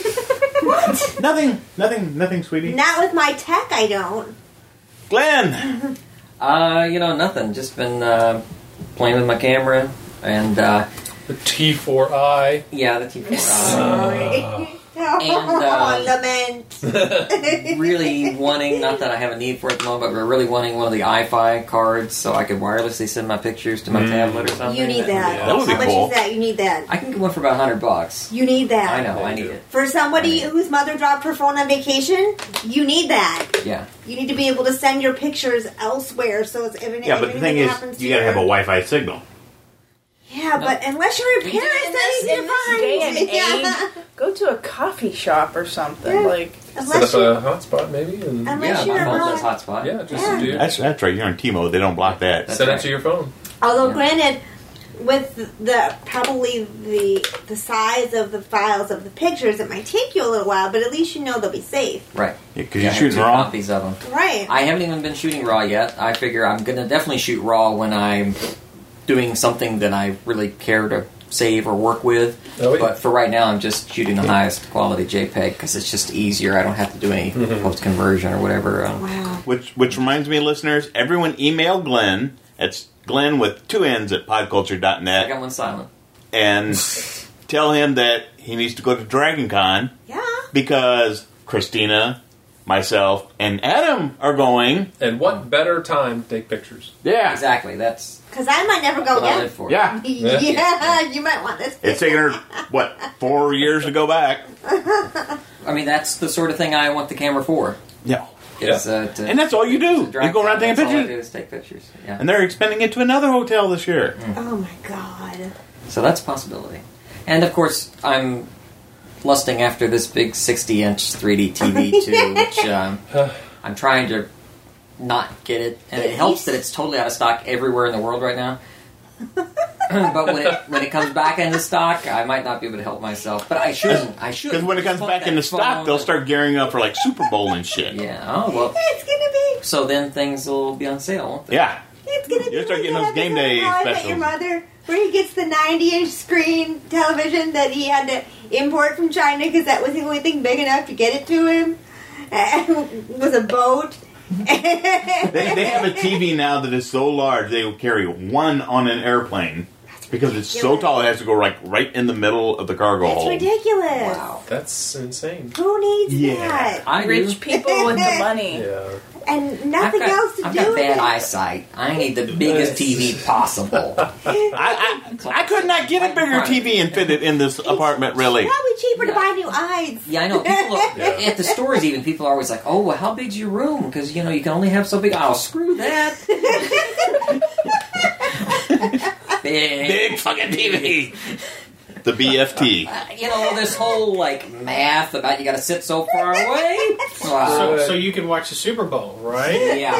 Nothing, nothing, nothing, sweetie. Not with my tech, I don't. Glenn, Uh, you know, nothing. Just been uh, playing with my camera and uh, the T four I. yeah, the T four I. Sorry. uh, lament. Really wanting, not that I have a need for it at the moment, but really wanting one of the iFi cards so I could wirelessly send my pictures to my tablet or something. You need that. Yeah. That would be How much cool. is that? You need that. I can get one for about a hundred bucks. You need that. I know, I need it. For somebody whose mother dropped her phone on vacation, you need that. Yeah. You need to be able to send your pictures elsewhere. So it's, if, any- yeah, if but the anything thing happens is, to you gotta your- have a Wi-Fi signal. Yeah, but unless you're a In parent, in that this, easy in to this find. day and Yeah. age, go to a coffee shop or something. Yeah. Like, Set Unless up you're, a hotspot, maybe, and unless Yeah, you're my phone not- does hotspot. yeah, just Yeah. do. That's that's right. You're on T-Mobile. They don't block that. That's Set right. it to your phone. Although, Yeah. granted, with the probably the the size of the files of the pictures, it might take you a little while, but at least you know they'll be safe. Right. Because Yeah, you're I have shooting two raw. copies of them. Right. I haven't even been shooting raw yet. I figure I'm going to definitely shoot raw when I'm doing something that I really care to save or work with. Oh, yeah. But for right now, I'm just shooting the highest quality JPEG because it's just easier. I don't have to do any Mm-hmm. post conversion or whatever. Um, Wow. Which which reminds me, listeners, everyone email Glenn. It's Glenn with two N's at podculture dot I net got one silent. and tell him that he needs to go to Dragon Con Yeah. because Christina, myself, and Adam are going. And what better time to take pictures? Yeah. Exactly. That's Because I might never go what I again. live for. Yeah. Yeah, you might want this. It's taken her, what, four years to go back? I mean, that's the sort of thing I want the camera for. Yeah. Is, uh, to, And that's all you do. to drive You go around taking that's all I do pictures. is take pictures. Yeah. And they're expanding it to another hotel this year. Oh my god. So that's a possibility. And of course, I'm lusting after this big sixty inch three D T V too, which um, I'm trying to not get it. And it helps that it's totally out of stock everywhere in the world right now. But when it when it comes back into stock, I might not be able to help myself. But I shouldn't. I should. Because when it comes back into stock, they'll start gearing up for like Super Bowl and shit. Yeah. Oh well. It's gonna be. So then things will be on sale, won't they? Yeah. It's gonna be. You'll start like getting that those game episode day of How I Met specials. Your Mother, where he gets the ninety inch screen television that he had to import from China because that was the only thing big enough to get it to him. And was a boat. They, they have a T V now that is so large they will carry one on an airplane because it's so ridiculous. tall it has to go like right in the middle of the cargo It's hold. ridiculous. Wow. That's insane. Who needs Yeah. that? I do. rich people with the money. Yeah. and nothing I've got, else to I've do got with bad it. eyesight. I need the biggest T V possible. I, I, I could not get a bigger T V and fit it in this apartment, really. It's probably cheaper to Yeah. buy new eyes. Yeah, I know. People are, at the stores, even people are always like, "Oh, well, how big's your room? Because you know you can only have so big." Oh, screw that. Big. Big fucking T V. The B F T. Uh, you know, this whole like math about you got to sit so far away. Wow. So, so you can watch the Super Bowl, right? Yeah.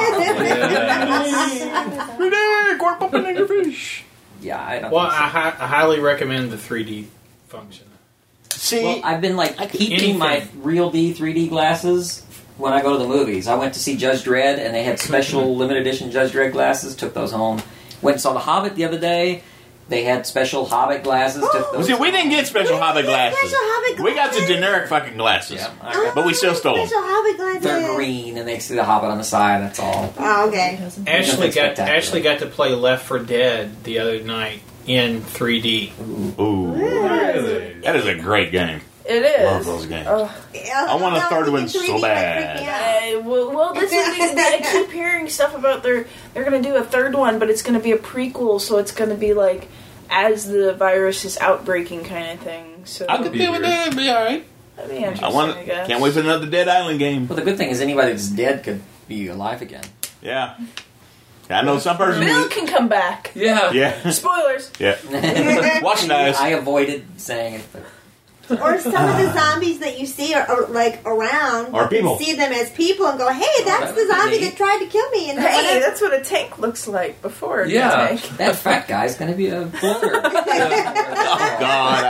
Yeah, I don't. Well, think so. I, hi- I highly recommend the three D function. See, Well, I've been like keeping anything. my real D three D glasses when I go to the movies. I went to see Judge Dredd, and they had special limited edition Judge Dredd glasses. Took those home. Went and saw The Hobbit the other day. They had special Hobbit glasses. Took well, those see, we didn't get special We Hobbit didn't get glasses. special Hobbit We got the glasses. generic fucking glasses. Yeah, I got- But we still stole them. Special Hobbit glasses. they're green, and they see the Hobbit on the side. That's all. Oh, okay. Ashley Nothing got spectacular. Ashley got to play Left four Dead the other night in three D. Ooh. That is a great game. It is. Love those games. Oh. I want a third one so three D, bad. like, freak me out. Uh, well, well, this is the, I keep hearing stuff about they're they're gonna do a third one, but it's gonna be a prequel, so it's gonna be like as the virus is outbreaking kind of thing. So I could deal with that. It'd be all right. that'd be interesting. I I, want. guess. Can't wait for another Dead Island game. Well, the good thing is anybody that's dead could be alive again. Yeah. I know some person. Bill who- can come back. Yeah. Yeah. Spoilers. Yeah. Watch nice. I avoided saying it. But Or some of the zombies that you see are, are like around. Are you can people. see them as people and go, "Hey, that's that the would be zombie neat. that tried to kill me." And then Hey, whatever- that's what a tank looks like before Yeah. the tank. that fat guy's going to be a blender. Oh God.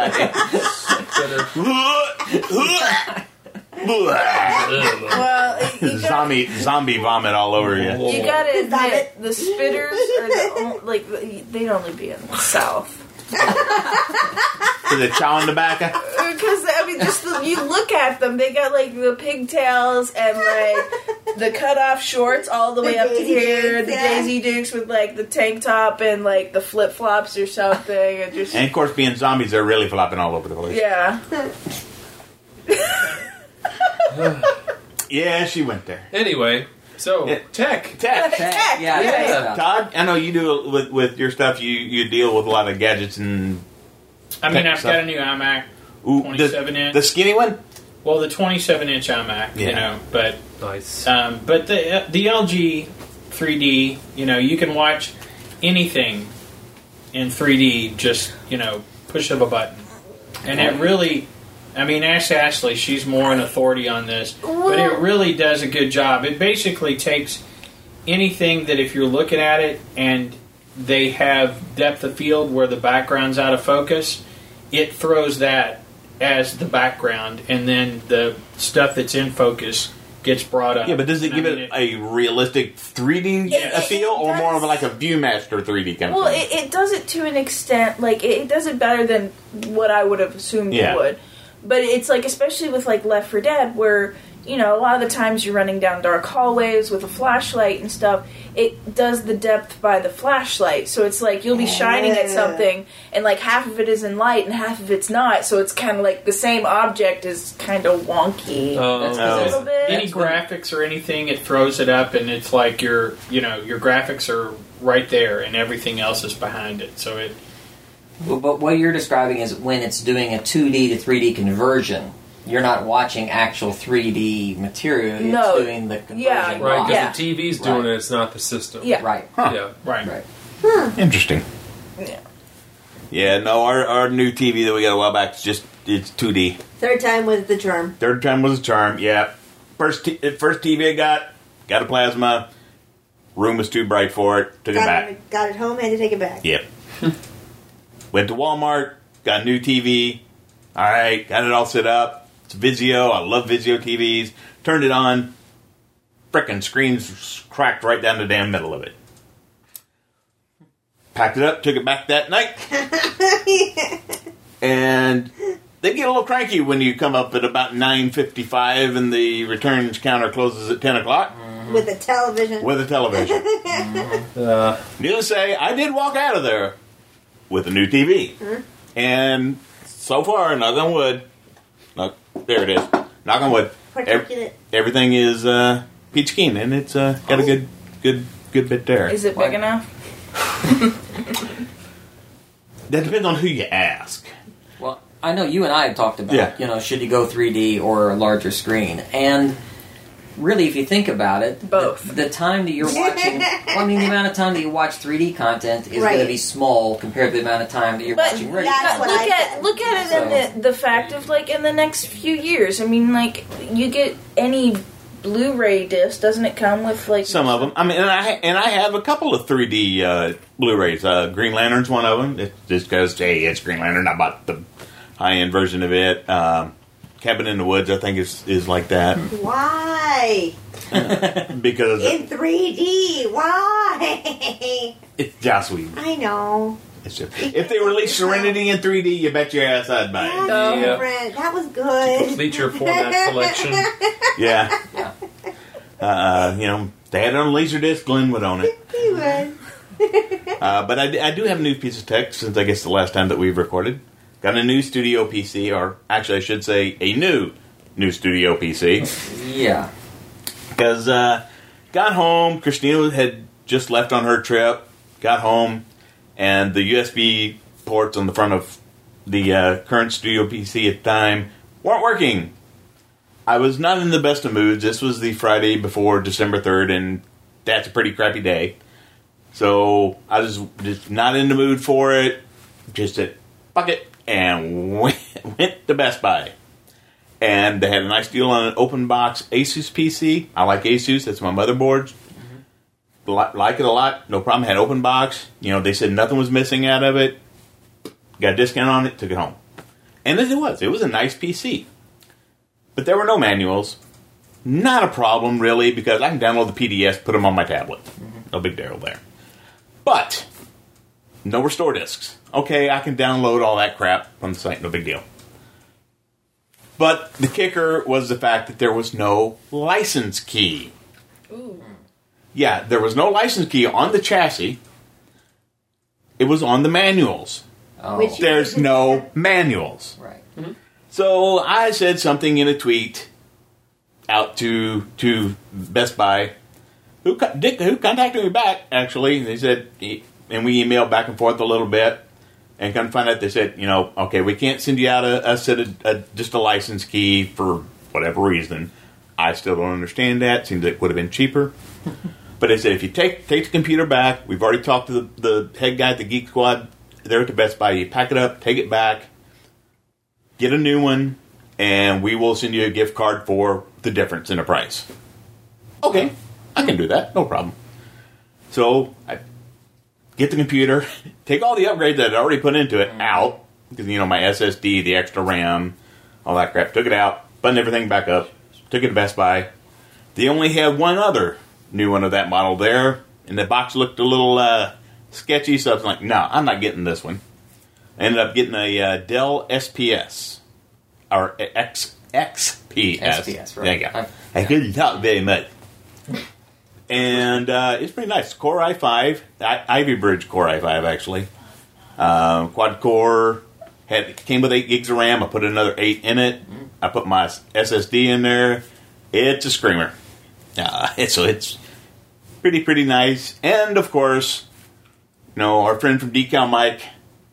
I- Well, you got, zombie zombie vomit all over you. you gotta Stop admit the spitters are the only, like they'd only be in the south. Is it chowing tobacco? Because I mean, just the, you look at them, they got like the pigtails and like the cut off shorts all the, The way up to Daisy here, Dukes, the yeah. Daisy Dukes with like the tank top and like the flip flops or something, and just And of course, being zombies, they're really flopping all over the place. yeah. Yeah, she went there. Anyway, so Yeah. tech. Tech. Fat, yeah, Yeah. fat stuff. Todd, I know you do with with your stuff. You you deal with a lot of gadgets and I mean, Tech I've stuff. got a new iMac. ooh, twenty-seven the, inch. the skinny one. Well, the twenty-seven inch iMac, Yeah. you know, but Nice. um, but the the L G three D, you know, you can watch anything in three D. Just you know, push of a button, and it really. I mean, ask Ashley; she's more an authority on this, but it really does a good job. It basically takes anything that if you're looking at it and they have depth of field where the background's out of focus, it throws that as the background, and then the stuff that's in focus gets brought up. Yeah, but does it And give I mean, it a realistic three D It- it feel, or more of does. like a ViewMaster three D kind Well, of thing? it, it does it to an extent. Like it, it does it better than what I would have assumed Yeah. it would. But it's like, especially with like Left four Dead, where you know a lot of the times you're running down dark hallways with a flashlight and stuff. It does the depth by the flashlight, so it's like you'll be shining at Yeah. something, and like half of it is in light and half of it's not. So it's kind of like the same object is kind of wonky Um, That's a Oh. little bit. any graphics or anything, it throws it up, and it's like your, you know, your graphics are right there, and everything else is behind it. So it, Well, but what you're describing is when it's doing a two D to three D conversion. You're not watching actual three D material. It's No. doing the conversion. Yeah, Right, live. because Yeah. the T V's doing Right. it, it's not the system. Yeah. Right. Huh. Yeah. right. Right. Interesting. Yeah. Yeah, no, our our new T V that we got a while back is just it's two D. Third time was the charm. Third time was a charm. Yeah, first t- first T V I got got a plasma. Room was too bright for it. Took it Got back. it, got it home, had to take it back. Yep. Went to Walmart, got a new T V. All right, got it all set up. It's Vizio. I love Vizio T Vs. Turned it on. Frickin' screen's cracked right down the damn middle of it. Packed it up, took it back that night. And they get a little cranky when you come up at about nine fifty-five and the returns counter closes at ten o'clock With a television. with a television. Uh, Needless to say, I did walk out of there with a new T V. And so far, knock on wood, knock, there it is, knock on wood, ev- Particulate. everything is uh, Peach Keen, and it's uh, got a good, good, good bit there. Is it What? big enough? That depends on who you ask. Well, I know you and I have talked about, Yeah. you know, should you go three D or a larger screen? And really, if you think about it, Both. The, the time that you're watching, well, I mean, the amount of time that you watch three D content is Right. going to be small compared to the amount of time that you're But watching regular that's Look what content. I at said. look at it in the, the fact of like in the next few years. I mean, like you get any Blu-ray disc, doesn't it come with like Some of them. I mean, and I and I have a couple of three D uh, Blu-rays. Uh, Green Lantern's one of them. It's just because, hey, it's Green Lantern. I bought the high-end version of it. Um, Cabin in the Woods, I think, is is like that. Why? Because In three D. Why? it's Joss Whedon. I know. It's just, if they release Serenity in three D, you bet your ass I'd buy it. That's Yeah. different. That was good. Complete your format collection. Yeah. Yeah. Uh, you know, they had it on Laserdisc, Glenn would own it. He was. Uh, but I, I do have a new piece of tech since I guess the last time that we've recorded. Got a new studio P C, or actually I should say a new, new studio P C. Yeah. Because uh, got home, Christina had just left on her trip, got home, and the U S B ports on the front of the uh, current studio P C at the time weren't working. I was not in the best of moods. This was the Friday before December third, and that's a pretty crappy day. So I was just not in the mood for it. Just said, fuck it, and went, went to Best Buy. And they had a nice deal on an open box Asus P C. I like Asus. That's my motherboard. Mm-hmm. Li- like it a lot. No problem. Had open box. You know, they said nothing was missing out of it. Got a discount on it. Took it home. And as it was. It was a nice P C. But there were no manuals. Not a problem, really, because I can download the P D Fs, put them on my tablet. Mm-hmm. No big deal there. But no restore discs. Okay, I can download all that crap from the site. No big deal. But the kicker was the fact that there was no license key. Ooh. Yeah, there was no license key on the chassis. It was on the manuals. Oh, Which- There's no manuals. right. So I said something in a tweet out to to Best Buy, who co- Dick, who contacted me back, actually. They said, and we emailed back and forth a little bit, and come to find out they said, you know, okay, we can't send you out a, a set of a, just a license key for whatever reason. I still don't understand that. Seems like it would have been cheaper. But they said, if you take take the computer back, we've already talked to the, the head guy at the Geek Squad there at the Best Buy. You pack it up, take it back, get a new one, and we will send you a gift card for the difference in the price. Okay, I can do that. No problem. So I get the computer, take all the upgrades that I'd already put into it out, because, you know, my S S D, the extra RAM, all that crap. Took it out, buttoned everything back up, took it to Best Buy. They only had one other new one of that model there, and the box looked a little uh, sketchy, so I was like, no, I'm not getting this one. I ended up getting a uh, Dell S P S, or X, X P S. S P S, right. There you go. I- I couldn't talk very much. And uh, it's pretty nice. Core i five, I- Ivy Bridge Core i five, actually. Um, quad core, had came with eight gigs of RAM. I put another eight in it. I put my S S D in there. It's a screamer. Uh, it's, so it's pretty, pretty nice. And, of course, you know, our friend from Decal Mike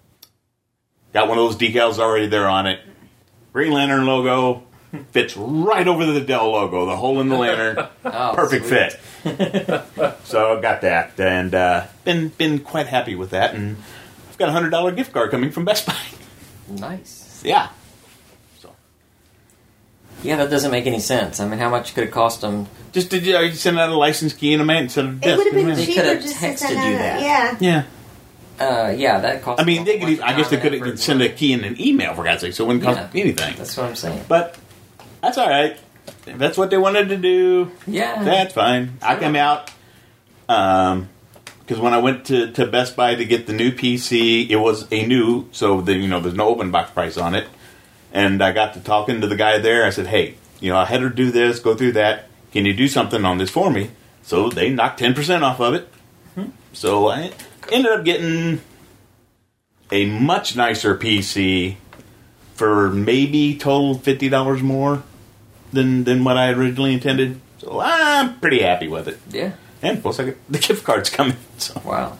got one of those decals already there on it. Green Lantern logo fits right over the Dell logo. The hole in the lantern. Oh, Perfect sweet. fit. So I got that, and uh, been been quite happy with that. And I've got a hundred dollar gift card coming from Best Buy. Nice. Yeah. So Yeah, that doesn't make any sense. I mean, how much could it cost them? just did you uh, send out a license key and a man send a It disc? would have been and a man. They cheaper could've just to texted send you out that. a, yeah. Yeah. Uh, yeah, that costs. I mean, they a could. Even, I guess they could have send a key in an email for God's sake, so it wouldn't cost Yeah. anything. That's what I'm saying. But that's all right. If that's what they wanted to do, Yeah. that's fine. I come out because when I went to, to Best Buy to get the new P C, it was a new, so the, you know there's no open box price on it. And I got to talking to the guy there. I said, "Hey, you know, I had her do this, go through that. Can you do something on this for me?" So they knocked ten percent off of it. So I ended up getting a much nicer P C for maybe total fifty dollars more than than what I had originally intended. So I I'm pretty happy with it. Yeah. And plus, I get the gift cards coming. So. Wow.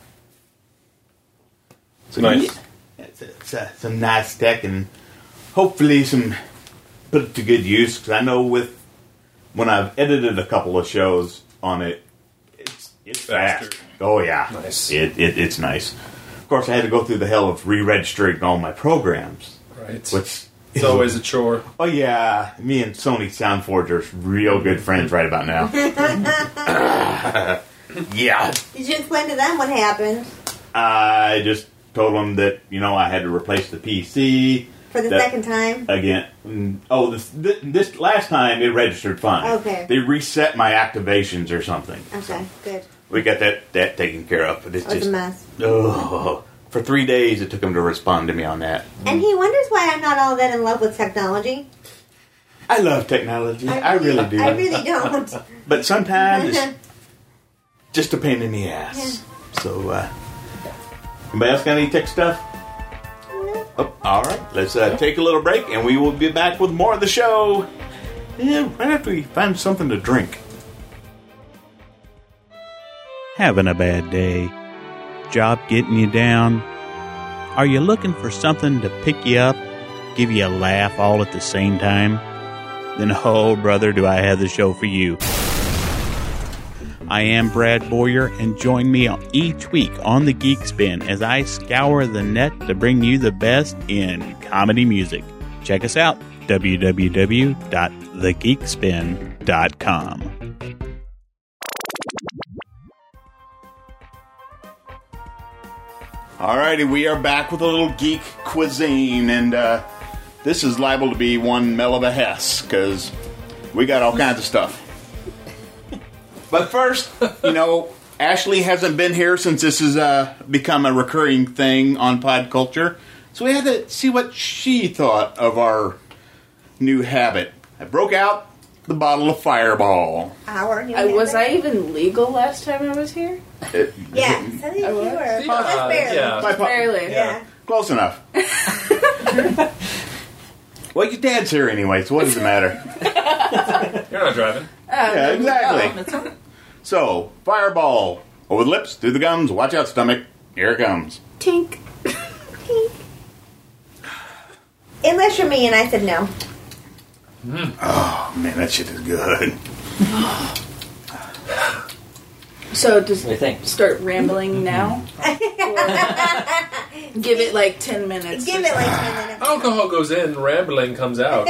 So Nice. Yeah, it's, it's uh, some nice tech, and hopefully some put it to good use. Because I know with when I've edited a couple of shows on it, it's it's Faster. fast. Oh yeah, Nice. It, it it's nice. Of course, I had to go through the hell of re-registering all my programs, Right. which It's always a chore. oh yeah, me and Sony Soundforge are real good friends right about now. Yeah, Did you explain to them what happened I just told them that you know I had to replace the P C. for the That- second time? Again, mm, oh, this, this this last time it registered fine. Okay. They reset my activations or something. Okay, good. We got that, that taken care of, but it's It was just a mess. oh, for three days it took them to respond to me on that. And he wonders why I'm not all that in love with technology. I love technology, I really, do, I really don't. but sometimes it's just a pain in the ass. So, uh, anybody else got any tech stuff? Oh, all right, let's uh, take a little break, and we will be back with more of the show. Yeah, right after we find something to drink. Having a bad day? Job getting you down? Are you looking for something to pick you up, give you a laugh all at the same time? Then, oh, brother, do I have the show for you. I am Brad Boyer, and join me each week on The Geek Spin as I scour the net to bring you the best in comedy music. Check us out, w w w dot the geek spin dot com. Alrighty, we are back with a little geek cuisine, and uh, this is liable to be one mell of a hess, because we got all kinds of stuff. But first, you know, Ashley hasn't been here since this has uh, become a recurring thing on Pod Culture, so we had to see what she thought of our new habit. I broke out the bottle of Fireball. Our new I, was I habit? even legal last time I was here? It- Yeah, so you I were. was. Just Yeah, barely. yeah. My po- Barely. Yeah. Close enough. Well, your dad's here anyway, so what does it matter? You're not driving. Yeah, exactly. Oh, that's all. So, Fireball. Over the lips, through the gums, watch out, stomach. Here it comes. Tink. Unless you're me and I said no. Oh, man, that shit is good. So just What do you think? start rambling now? Or give it like ten minutes. Give it like ten minutes. Alcohol goes in, rambling comes out.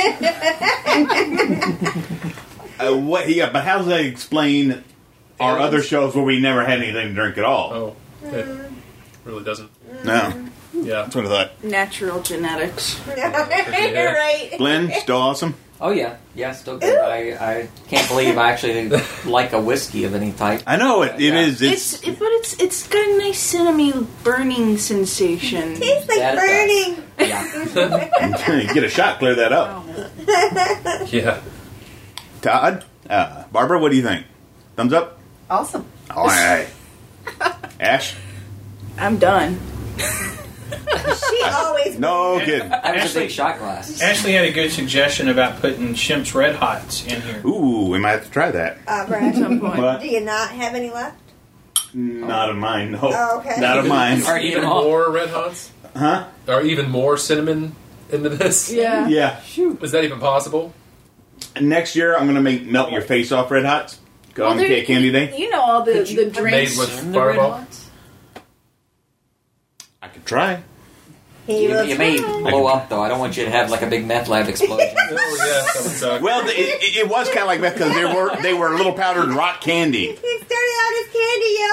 Uh, what? Yeah, but how does that explain our other shows where we never had anything to drink at all? Oh, it really doesn't. No. Yeah. That's what I thought. Natural genetics. You're right. Glenn, still awesome? Oh yeah, yeah, still good. I, I can't believe I actually like a whiskey of any type. I know, it, it Yeah. is. It's, It's, it, but it's it's got a nice cinnamon burning sensation. Tastes like That it burning. Yeah, get a shot, clear that up. Yeah. Todd? Uh, Barbara, what do you think? Thumbs up? Awesome. All right. Ash? I'm done. She always. No kidding. that was a Ashley- big shot glass. Ashley had a good suggestion about putting Shimp's Red Hots in here. Ooh, we might have to try that. Uh, At Brad, some point. What? do you not have any left? Not of mine, no. Oh, okay. Not of mine. Are Even even more? more Red Hots? Huh? Are even more cinnamon into this? Yeah. Yeah. Is that even possible? Next year, I'm going to make Melt Your Face Off Red Hots. Go Well, on there- Cake Candy Day. You know all the, Could you the put drinks. Made with In the Red Fireball? Hots? I could try. He You, will you may try. blow up though. I don't want you to have like a big meth lab explosion. Oh, yes, that would suck. Well, it, it, it was kind of like that because they were they were little powdered rock candy. He started out as candy, yo.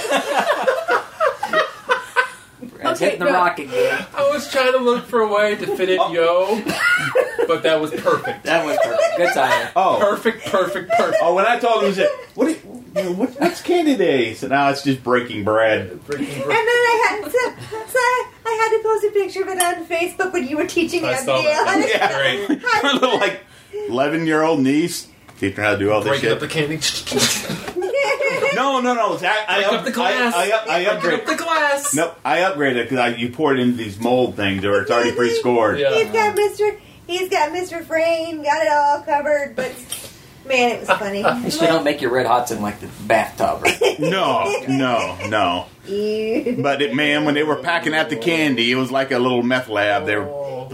It's Okay, hitting the no. rock again. I was trying to look for a way to fit in yo, but that was perfect. That was perfect. Good timing. Oh, Perfect, perfect, perfect. oh! When I told him, he said, "What? do you- you know, what what's Candy Day?" He said, "No, it's just breaking bread." Freaking And great. then I had to, so I, I had to post a picture of it on Facebook when you were teaching me I how to saw do that. That was it. great. My little like eleven year old niece teaching her how to do all this Breaking shit. up the candy. No, no, no. I, I, Break up the glass. I, I, I, I Break upgrade. up the glass. Nope, I upgraded because you pour it into these mold things where it's already pre-scored. Yeah. He's got Mister He's got Mister Frame, got it all covered, but Man, it was funny. At least you don't make your red hots in like the bathtub. Or... No, no, no. Ew. But it, man, when they were packing out the candy, it was like a little meth lab. They were.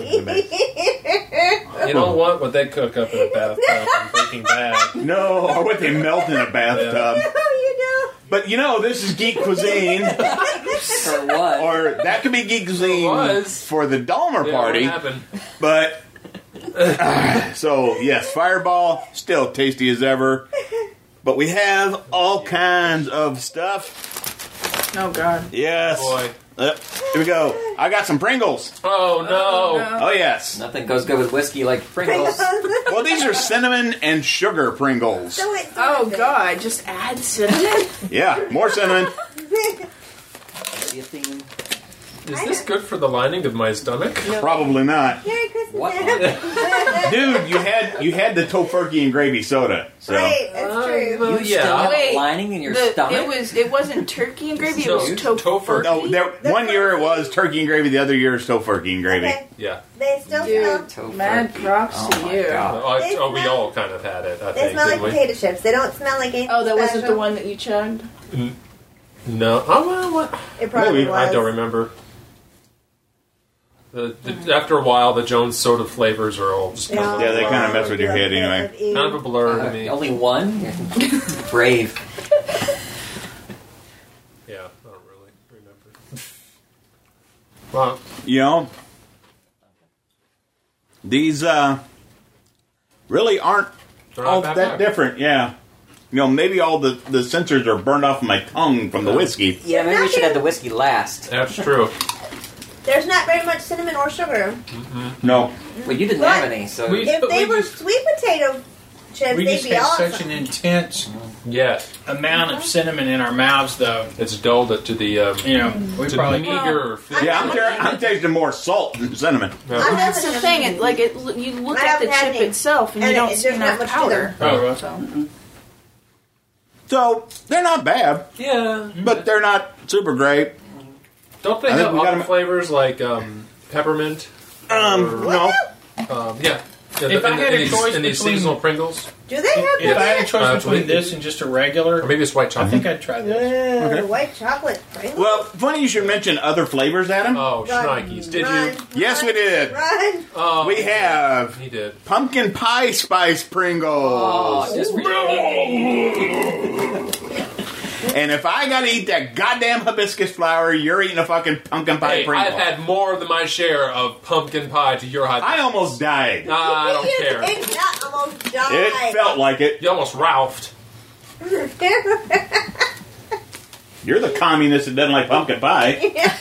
You don't want what they cook up in a bathtub from Breaking Bad. No, or what they melt in a bathtub. No, you don't. But you know, this is Geek Cuisine. For what? Or that could be Geek Cuisine It was. for the Dahmer Yeah, party. what happened? But uh, so yes, Fireball still tasty as ever. But we have all kinds of stuff. Oh God. Yes. Boy. Uh, here we go. I got some Pringles. Oh no! Oh yes. Nothing goes good with whiskey like Pringles. Well, these are cinnamon and sugar Pringles. So it- Oh God. Just add cinnamon. Yeah, more cinnamon. See a theme? Is this good for the lining of my stomach? Probably not. Merry Christmas. What? Dude, you had you had the tofurkey and gravy soda. So Right, that's Uh, true. well, You still yeah. have Wait, a lining in your The- stomach? It was. It wasn't turkey and gravy. It No, was it's tofu. tofurkey. no, there, one year it was turkey and gravy. The other year is tofurkey and gravy. Okay, Yeah. they still Dude, smell. Tofurkey. mad props Oh to my you. God. Oh, I- They oh, we smell- all kind of had it, I They think, smell like didn't we? potato chips. They don't smell like anything Oh, that wasn't special. the one that you chugged. No. Oh, well, what? It probably Maybe. was. I don't remember. The, the, after a while, the Jones soda flavors are all just kind of Yeah, they kinda mess with your head anyway. Ew. kind of a blur to Uh, me. only one? Brave. Yeah, I don't really remember. Well, You know, these uh, really aren't they're all not that bad. different. Yeah. You know, maybe all the, the sensors are burned off my tongue from the whiskey. Yeah, maybe we should have the whiskey last. That's true. There's not very much cinnamon or sugar. No. Well, you didn't What? have any, so... We- If But they we were just- sweet potato chips, We they'd just be had awesome. such an intense Yes. amount of cinnamon in our mouths, though. It's dulled it to the, um, You know, we to the probably meager... Yeah, I'm, ter- I'm tasting more salt than cinnamon. Yeah. I'm That's the definitely- thing. It, like it, you look I at the haven't had chip any. itself, and, And you don't it- see there's not enough much to powder. Oh, really? So So they're not bad, Yeah. but they're not super great. Don't they I think have we got other 'em- flavors like um, peppermint? Um, no. Um, yeah. yeah If the, I in, had in a these, choice in these between- seasonal Pringles, Do they have If I had a that? choice Uh, between but- this and just a regular, or maybe it's white I chocolate. think I'd try this. Ugh, Okay. white chocolate Pringles? Well, funny you should mention other flavors, Adam. Oh, Run, shnikes! Did run, you? Yes, we did. Run. Oh, We have He did. pumpkin pie spice Pringles. Oh, just for And if I gotta eat that goddamn hibiscus flower, you're eating a fucking pumpkin pie Hey, Pringle. I've had more than my share of pumpkin pie to your high. I almost died. Nah, I don't He care. did not almost It died. felt like it. You almost Ralphed. You're the communist that doesn't like pumpkin pie.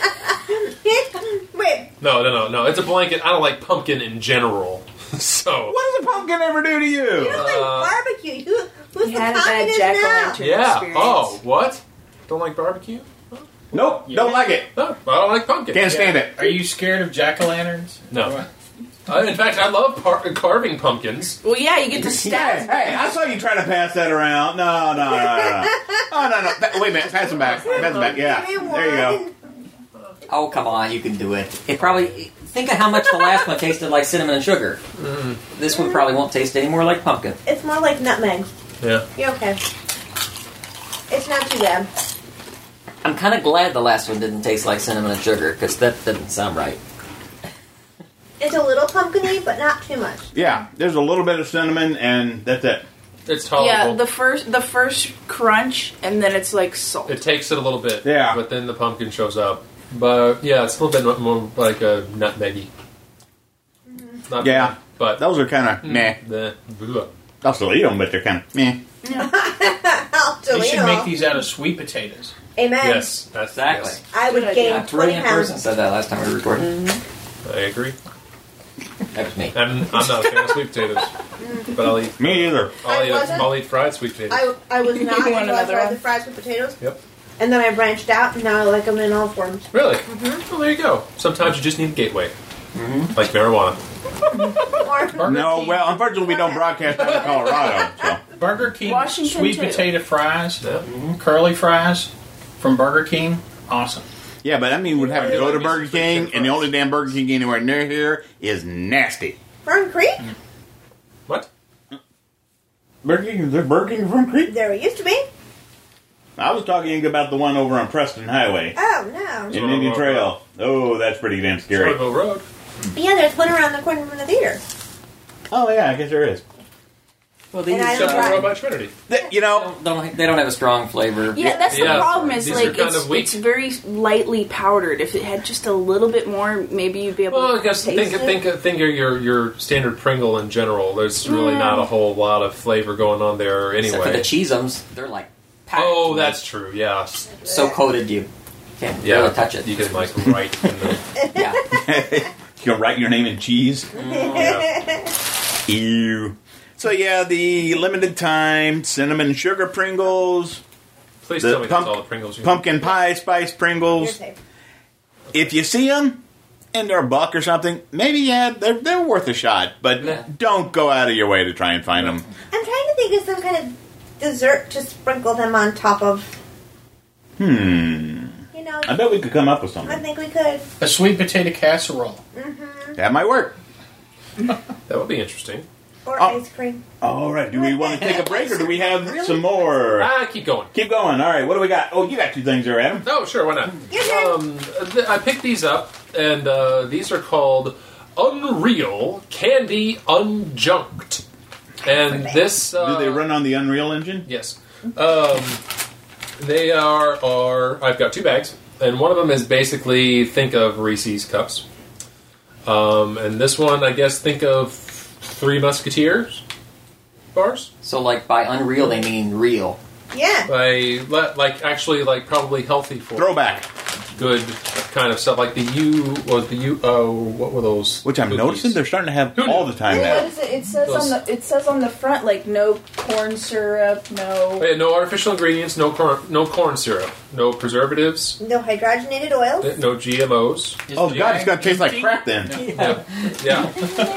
Wait, No, no, no, no. It's a blanket. I don't like pumpkin in general. So What does a pumpkin ever do to you? you don't Uh, like barbecue. Who, who's you the had a bad communist jack o' now? lantern yeah. experience. Oh, what? Don't like barbecue? Nope, Yeah. don't like it. No, I don't like pumpkin. Can't stand it. Are you scared of jack-o'-lanterns? No. Uh, in fact, I love par- carving pumpkins. Well, yeah, you get to Hey, stab. hey, I saw you try to pass that around. No, no, no, no, no. Oh, no, no. Pa- Wait a minute. Pass them back. Pass them back. Yeah. Give me There you go. one. Oh, come on, you can do it. It probably... Think of how much the last one tasted like cinnamon and sugar. This one probably won't taste any more like pumpkin. It's more like nutmeg. Yeah. You're okay. It's not too bad. I'm kind of glad the last one didn't taste like cinnamon and sugar, because that didn't sound right. It's a little pumpkiny, but not too much. Yeah, there's a little bit of cinnamon, and that's it. It's tolerable. Yeah, the first the first crunch, and then it's like salt. It takes it a little bit. Yeah. But then the pumpkin shows up. But, yeah, it's a little bit more like a nutmeggy. Not Yeah. bad, But... Those are kind of meh. The, bleh. I'll still eat them, but they're kind of meh. I'll You delete should all. make these out of sweet potatoes. Amen. Yes, that's Exactly. yes. I would Good gain idea. A twenty brilliant person pounds. said that last time we recorded. I agree. That was me. I'm, I'm not a fan of sweet potatoes. But I'll eat... Me either. I'll I eat, wasn't- I'll eat fried sweet potatoes. I, I was not You want until I another tried one? the fries with potatoes. Yep. And then I branched out, and now I like them in all forms. Really? Well, there you go. Sometimes you just need a gateway. Like marijuana. Or, Burger No, King, well, unfortunately, we don't broadcast out of Colorado. So. Burger King Washington, sweet too. potato fries, Yeah. curly fries from Burger King, awesome. Yeah, but I mean, we'd have to go to Burger Some King, chicken and the fries. only damn Burger King anywhere near here is nasty. Fern Creek? What? Burger King? Is there Burger King from Creek? There used to be. I was talking about the one over on Preston Highway. Oh, no. In Indian Trail. Oh, that's pretty damn scary. Somerville Road. Yeah, there's one around the corner from the theater. Oh, yeah, I guess there is. Well, these And I Somerville tried. Road by Trinity. Th- You know, don't, don't they don't have a strong flavor. Yeah, that's the Yeah. problem. Is These are like kind it's, of weak. it's very lightly powdered. If it had just a little bit more, maybe you'd be able Well, to I guess taste think it. think think of your your standard Pringle in general. There's really not a whole lot of flavor going on there Except for the anyway. Cheezums, they're like packed Oh, with- that's true. Yeah, so coated you can't yeah. really touch it. You can like write in the Yeah. you can write your name in cheese. yeah. Ew. So, yeah, the limited time cinnamon sugar Pringles, Please The tell me pump- that's all the Pringles. You pumpkin pie spice You're Pringles. safe. If you see them and they're a buck or something, maybe, yeah, they're, they're worth a shot. But Yeah. don't go out of your way to try and find them. I'm trying to think of some kind of dessert to sprinkle them on top of. Hmm. You know, I bet we could come up with I something. think we could. A sweet potato casserole. That might work. That would be interesting. Or Oh. ice cream. All right. Do we want to take a break or do we have some more? Ah, keep going. Keep going. All right. What do we got? Oh, you got two things there, Adam. Oh, sure, why not? Your turn. Um, th- I picked these up, and uh, these are called Unreal Candy Unjunked. And this... Uh, Do they run on the Unreal Engine? Yes. Um, they are, are... I've got two bags, and one of them is basically, think of Reese's Cups. Um, and this one, I guess, think of Three Musketeers bars. So, like, by unreal, they mean real. Yeah. By, le- like, actually, like, probably healthy for Throwback. good kind of stuff. Like the U, was the U, oh, what were those? Which I'm cookies? noticing they're starting to have Who knew? all the time What now. is it? It says Those- on the it says on the front like no corn syrup, no. Yeah, no artificial ingredients, no corn, no corn syrup, no preservatives, No hydrogenated oils. eh, no G M Os. Is Oh, the God, it's bag going to taste like empty? crap then. Yeah, yeah.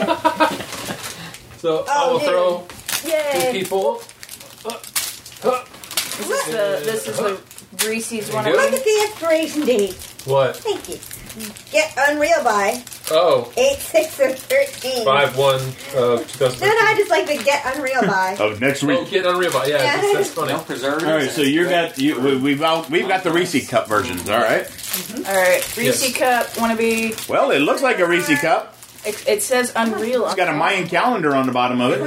So I Oh, will dude. throw Yay! people. Uh, uh, This is the this is the Reese's one. There you Look go. at the expiration date. what? Thank you. Get Unreal by Oh, eight six of thirteen. five one. Uh, two thousand. No, no, I just like the Get Unreal by. Oh, next Oh, week. get Unreal by yeah, Yeah. that's, that's funny. No preservatives. All right, so you got you. we- We've all, we've got the Reese cup versions. All right. All right, Reese Yes. cup. Want to be? Well, it looks like a Reese cup. It, it says Unreal. It's got a Mayan calendar on the bottom of it.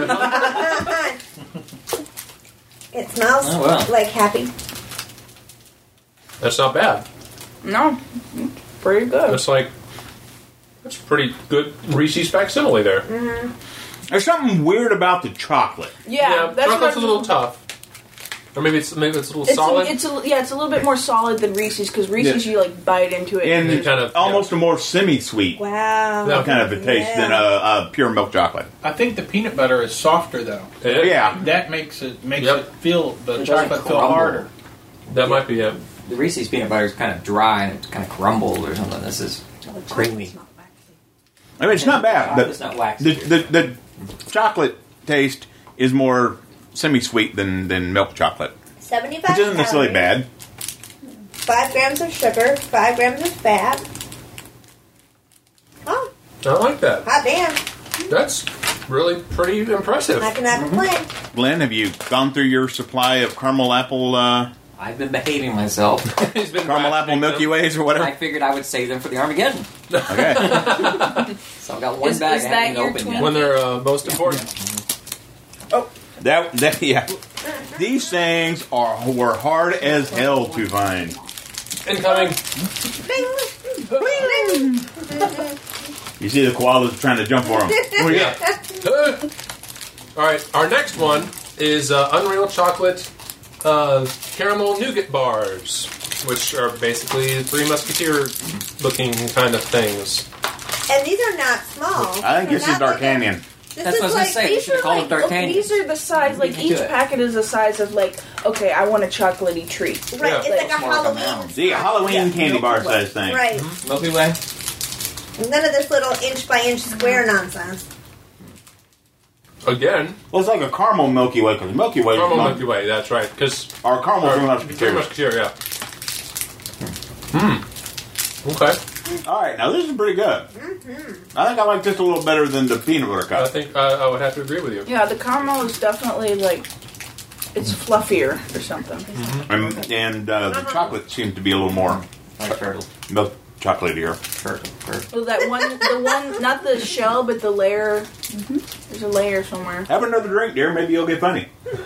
It smells Oh, wow. like happy. That's not bad. No, it's pretty good. That's like that's pretty good Reese's facsimile there. There's something weird about the chocolate. Yeah, that's what chocolate's I'm- a little tough, or maybe it's maybe it's a little It's solid. a, it's a, yeah, it's a little bit more solid than Reese's because Reese's Yeah. you like bite into it. And They kind of- almost a more semi-sweet Wow. Yeah. kind of a taste Yeah. than a, a pure milk chocolate. I think the peanut butter is softer though. yeah, Yeah. That makes it makes Yep. it feel the It doesn't chocolate feel crumble. harder. that might be it. The Reese's peanut butter is kind of dry and it kind of crumbled or something. This is creamy. I mean, it's not bad. It's The, not waxy. the, the, the chocolate taste is more semi-sweet than, than milk chocolate, seventy-five which isn't necessarily calories, bad. Five grams of sugar, five grams of fat. Oh, I like that. hot damn. That's really pretty impressive. I cannot complain. Glenn, have you gone through your supply of caramel apple, uh, I've been behaving myself. He's been caramel apple rationing Milky them. Ways or whatever? I figured I would save them for the Armageddon. Okay. So I've got one Is- bag is I that haven't your opened twin? yet. when they're uh, most important. that, that, yeah. These things are were hard as hell to find. Incoming. You see the koalas trying to jump for them. Oh, yeah. Uh, all right, our next one is uh, Unreal Chocolate uh, Caramel Nougat Bars, which are basically Three Musketeer-looking kind of things. And these are not small. I think this They're is not like a- D'Artagnan. This That's is what I was gonna like, say. They These should have are called like them okay, D'Artagnan. these are the size like Beat me each to it. packet is the size of like okay, I want a chocolatey treat. Right, Yeah. it's like a More like a Halloween. mound. The Halloween candy bar size thing. Right. Milky Way. None of this little inch by inch square nonsense. Again, Well, it's like a caramel Milky Way because Milky Way is Caramel not- Milky Way, that's right. Because or caramel Three Three Musketeers. Musketeer, yeah. Hmm. Okay. All right, now this is pretty good. Mm-hmm. I think I like this a little better than the peanut butter I cup. think I, I would have to agree with you. Yeah, the caramel is definitely like it's fluffier or something. And, and uh, the chocolate seems to be a little more Like turtle. milk chocolatier. Turtle. Turtle. Well, that one, the one, not the shell, but the layer. There's a layer somewhere. Have another drink, dear. Maybe you'll get funny.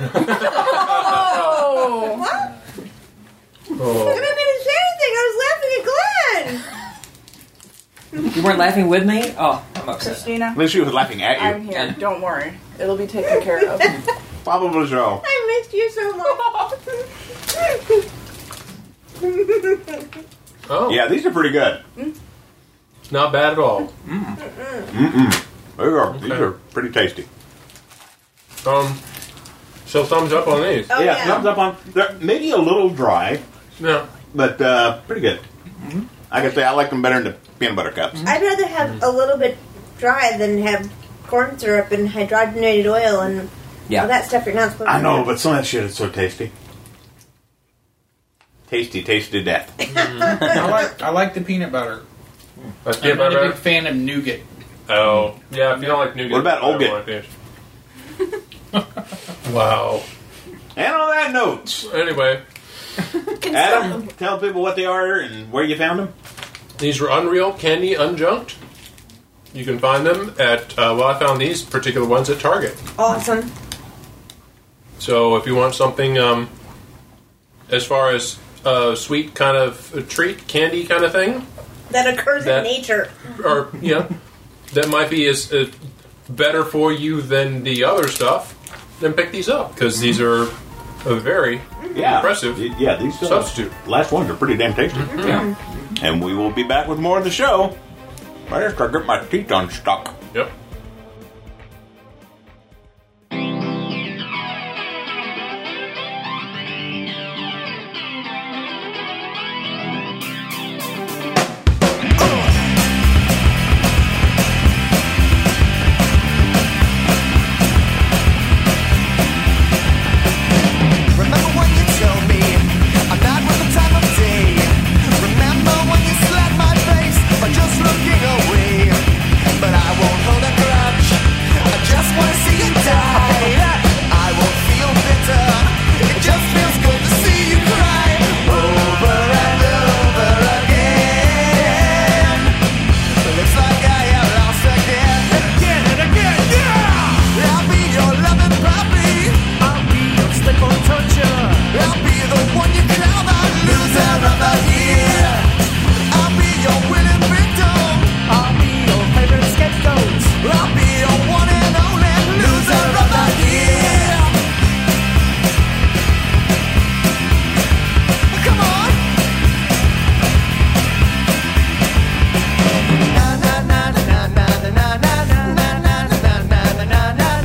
Oh, What? I Oh. didn't even say anything. I was laughing at Glenn. You weren't laughing with me? Oh, I'm upset. Christina, At least she was laughing at I'm you. here. Don't worry, it'll be taken care of. Probably so. I missed you so much. Oh. Yeah, these are pretty good. Not bad at all. Mm-mm. These are, these Okay. are pretty tasty. Um, so thumbs up on these. Oh, yeah, yeah. thumbs up on. They're maybe a little dry, Yeah. but uh, pretty good. I can say I like them better than the peanut butter cups. I'd rather have a little bit dry than have corn syrup and hydrogenated oil and Yeah. all that stuff you're not supposed to I know, have. but some of that shit is so tasty. Tasty, tasty to death. I like I like the peanut butter. That's I'm peanut not a butter. big fan of nougat. Oh, yeah. If you don't like nougat, What about I don't Olgate? like these. Wow. And on that note, Anyway, Can Adam, some- tell people what they are and where you found them. these were Unreal Candy Unjunked. You can find them at, uh, well, I found these particular ones at Target. Awesome. So if you want something, um, as far as uh, sweet kind of a treat, candy kind of thing, That occurs That- in nature. or, you know, that might be as uh, better for you than the other stuff, then pick these up, because these are a very Yeah, impressive Y- Yeah, these uh, substitute. last ones are pretty damn tasty. Yeah. And we will be back with more of the show. I just gotta get my teeth unstuck. Yep. Remember when you told me I'm not worth the time of day? Remember when you slapped my face by just looking away? But I won't hold a grudge. I just wanna see you die. I won't feel bitter. It just feels good to see you cry over and over again. Looks like I am lost again, again and again. Yeah, I'll be your loving puppy. I'll be your slip on torture. I'll be the one you call the loser of the year. I'll be your willing victim. I'll be your favorite scapegoat. I'll be your one and only loser of the year. Come on. Na na na na na na na na na na na na na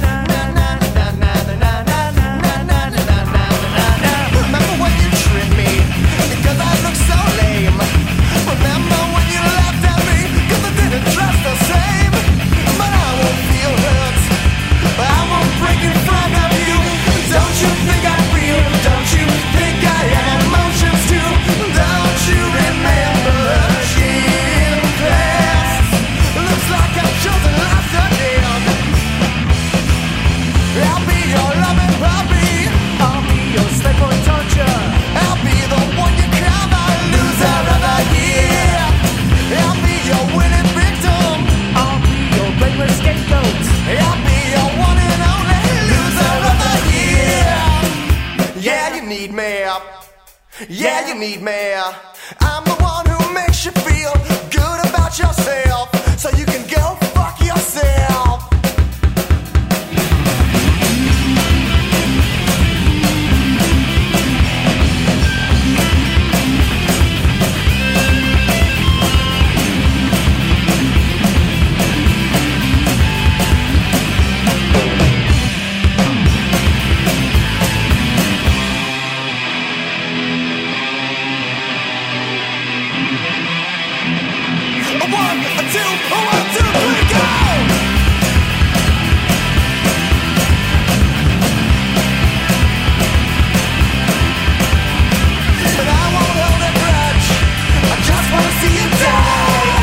na. Remember when you tricked me because I look so lame? Remember when you laughed at me because I didn't dress the same? But I won't feel hurt. I won't break in front of you. Don't you think I'm real? Don't you think I have emotions too? Don't you remember gym class? Looks like I've chosen last again. I'll be your loving puppy. I'll be your slave on torture. I'll be the one you call the loser of the year. I'll be your winning victim. I'll be your blameless scapegoat. I'll be your one and only loser of the year. Yeah, you need me. Yeah, you need me. I'm the one who makes you feel good about yourself, so you can go fuck yourself. A one, a two, a one, two, three, go! But I won't hold a grudge. I just wanna see you die.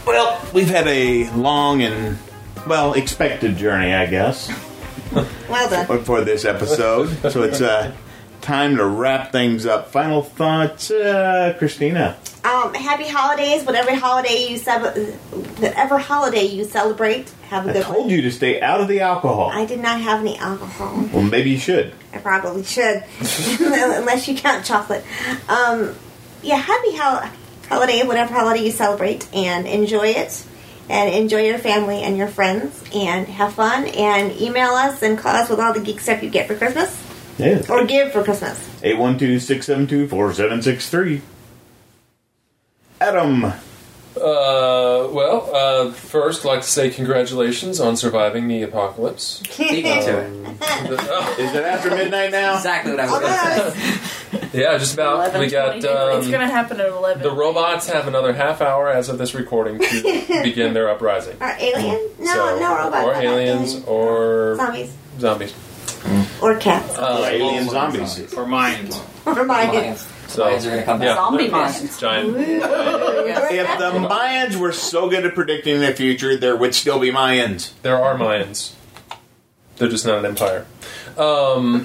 Well, we've had a long and, well, expected journey, I guess, Well done. for this episode. So it's uh, time to wrap things up. Final thoughts, uh, Christina. Um, happy holidays, whatever holiday you cel- whatever holiday you celebrate. Have a I good told one. you to stay out of the alcohol. I did not have any alcohol. Well, maybe you should. I probably should, unless you count chocolate. Um, yeah, happy hol- holiday, whatever holiday you celebrate, and enjoy it, and enjoy your family and your friends, and have fun, and email us and call us with all the geek stuff you get for Christmas, Yeah. or give for Christmas. eight one two, six seven two, four seven six three. Adam. Uh, well, uh, first, I'd like to say congratulations on surviving the apocalypse. Beat me to it. The- oh, Is it after midnight now? Exactly what I was going to say. yeah, just about. We got it's going um, to happen at eleven. the robots have another half hour as of this recording to begin their uprising. Or aliens? No, So- no robots. Or not aliens, or zombies, zombies. or cats, Uh, Alien zombies. Or Mayans. or Mayans. Mayans. So, Mayans are going to come back. yeah. Zombie Mayans. Giant. If the Mayans were so good at predicting the future, there would still be Mayans. There are Mayans. They're just not an empire. Um,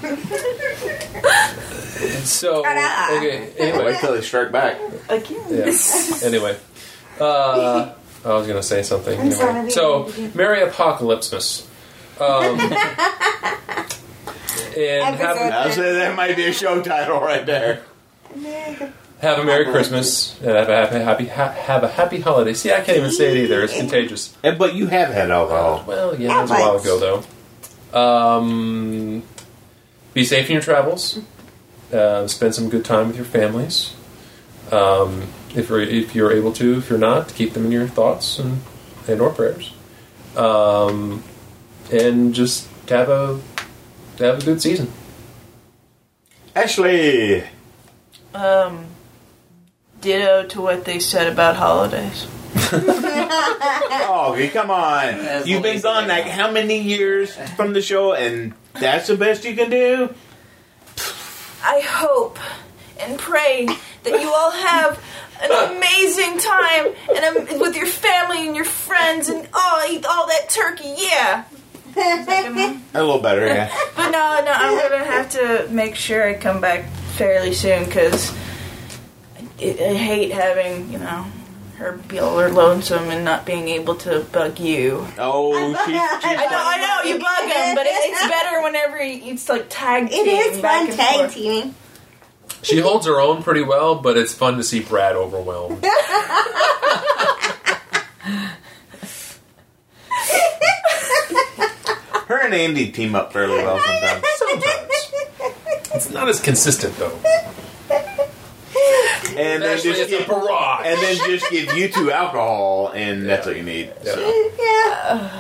so, okay, anyway. Wait till they strike back. Again. Yeah. Anyway. Uh, I was going to say something. I'm sorry, Anyway. we So, didn't do- Merry Apocalypsemas. Um, and have a, I'll say that might be a show title right there. have a Merry Christmas. And have a happy, happy ha- have a happy holiday. See, I can't even say it either. It's contagious. And, but you have had alcohol. Well, yeah, Yeah, that was a while but- ago, though. Um, be safe in your travels. Uh, spend some good time with your families. Um, if you're, if you're able to, if you're not, keep them in your thoughts and, and or prayers. Um, and just have a have a good season. Ashley. Um, ditto to what they said about holidays. Oh, okay, come on. As You've been long as gone they like know. how many years from the show, and that's the best you can do? I hope and pray that you all have an amazing time and um, with your family and your friends and oh, eat all that turkey, yeah. A little better, yeah. But no, no, I'm gonna have to make sure I come back fairly soon because I, I hate having you know her be all lonesome and not being able to bug you. Oh, she's, I know, I know, you bug him, but it, it's better whenever you, it's like tag team. It is back fun and tag forth. teaming. She holds her own pretty well, but it's fun to see Brad overwhelmed. her and Andy team up fairly well sometimes. Sometimes. It's not as consistent, though. And then Actually, just it's a give, barrage. and then just give you two alcohol, and that's Yeah. what you need. Yeah. So. Yeah.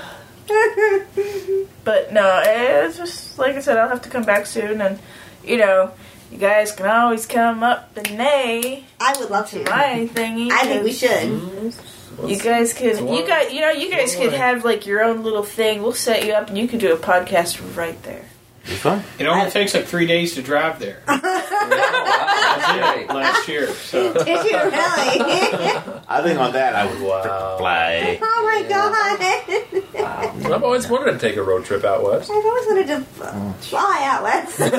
But no, it's just like I said, I'll have to come back soon, and you know, you guys can always come up and nay I would love to. my thingy. I think we 'cause should. You guys could, you guys, you know, you guys could have like your own little thing. We'll set you up, and you could do a podcast right there. Be fun. It only takes like three days to drive there. Great. Last year, so Did you really? I think on that I would Wow. fly. Oh my god! I've always wanted to take a road trip out west. I've always wanted to fly out west. it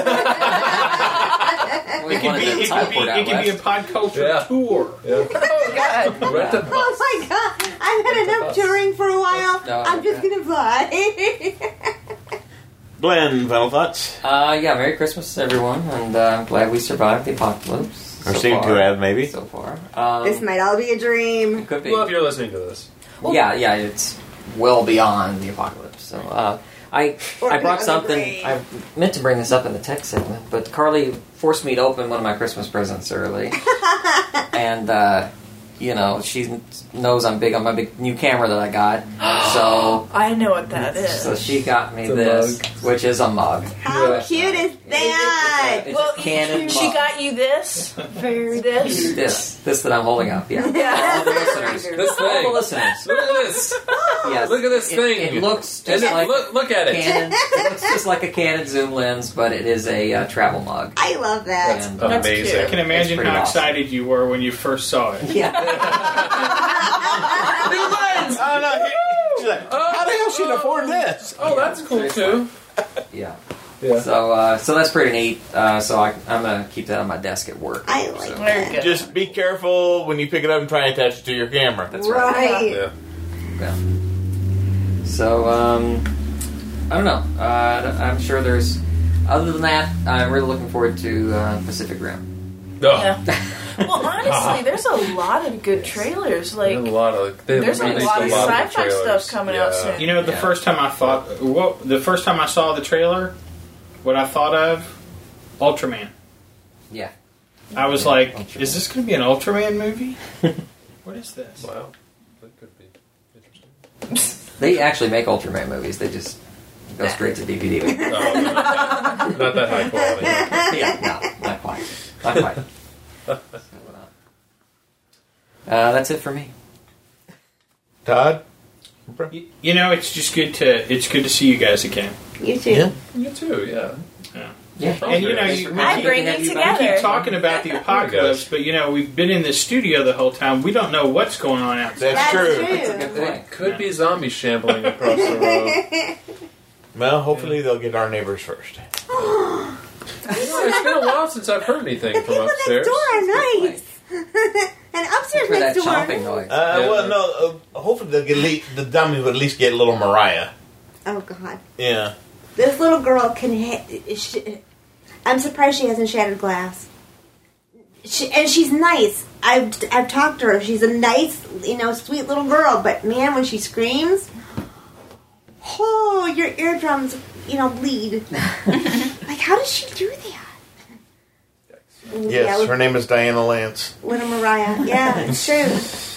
could be, it could be, it could be a pod culture Yeah. tour. Yeah. Oh God! Rent a Oh bus. my god! I've had enough touring for a while. No, I'm just okay. gonna fly. Glenn, final thoughts? Uh, yeah, Merry Christmas, everyone, and uh, I'm glad we survived the apocalypse. Or so seem far. to have, maybe. So far. Um, This might all be a dream. Could be. Well, if you're listening to this. Yeah, yeah, it's well beyond the apocalypse. So, uh, I Or I brought beyond the something. grave. I meant to bring this up in the tech segment, but Carly forced me to open one of my Christmas presents early, and uh, you know she knows I'm big on my big new camera that I got. So, I know what that is. so she got me It's a this, mug. which is a mug. How Yeah. cute is that? It's well, a Canon she mug. got you this. This. This, this that I'm holding up. Yeah. Yeah. All the listeners. This All thing. the listeners. Look at this. Yes. Look at this It- thing. It, looks And just it- like look, look at it. Canon. It looks just like a Canon zoom lens, but it is a uh, travel mug. I love that. And, That's Amazing. cute. I can imagine pretty how awesome. excited you were when you first saw it. yeah. It like, how the hell she'd afford this? Oh, that's cool too. Yeah. Yeah. So, uh, so that's pretty neat. Uh, so I, I'm gonna keep that on my desk at work. I like so. Very good. Just be careful when you pick it up and try and attach it to your camera. That's right. Right. Yeah. Yeah. So, um, I don't know. Uh, I'm sure there's. Other than that, I'm really looking forward to uh, Pacific Rim. Oh. Yeah. Well, honestly, there's a lot of good trailers. Like, There's a lot of they there's a released lot of good sci-fi trailers. stuff coming out Yeah. soon. You know, the Yeah. first time I thought, well, the first time I saw the trailer, what I thought of, Ultraman. Yeah. I was Yeah, like, Ultraman. is this going to be an Ultraman movie? What is this? Wow, that could be interesting. They actually make Ultraman movies. They just go straight to D V D. Oh, not, not that high quality. Yeah, no, not quite. Not quite. So, uh, uh, that's it for me. Todd? You, you know, it's just good to it's good to see you guys again. You too. Yeah. You too, yeah. Yeah. Yeah. And you know, Thanks you, for we I keep- bring Have it you- we together. keep talking about the apocalypse, but you know, we've been in this studio the whole time. We don't know what's going on outside. That's, That's true. true. That's a good point. It could be zombies shambling across the road. Well, hopefully they'll get our neighbors first. You know, it's been a while since I've heard anything The from people upstairs. next door are nice. And upstairs For that next door. chomping noise. Uh, Yeah. well, no. Uh, hopefully they'll get le- the zombies would at least get little Mariah. Oh God. Yeah. This little girl can. Ha- she, I'm surprised she hasn't shattered glass. She, and she's nice. I've I've talked to her. She's a nice, you know, sweet little girl. But man, when she screams, oh, your eardrums, you know, bleed. Like, how does she do that? Yes, Yeah, with her name is Diana Lance. little Mariah. Yeah, it's true.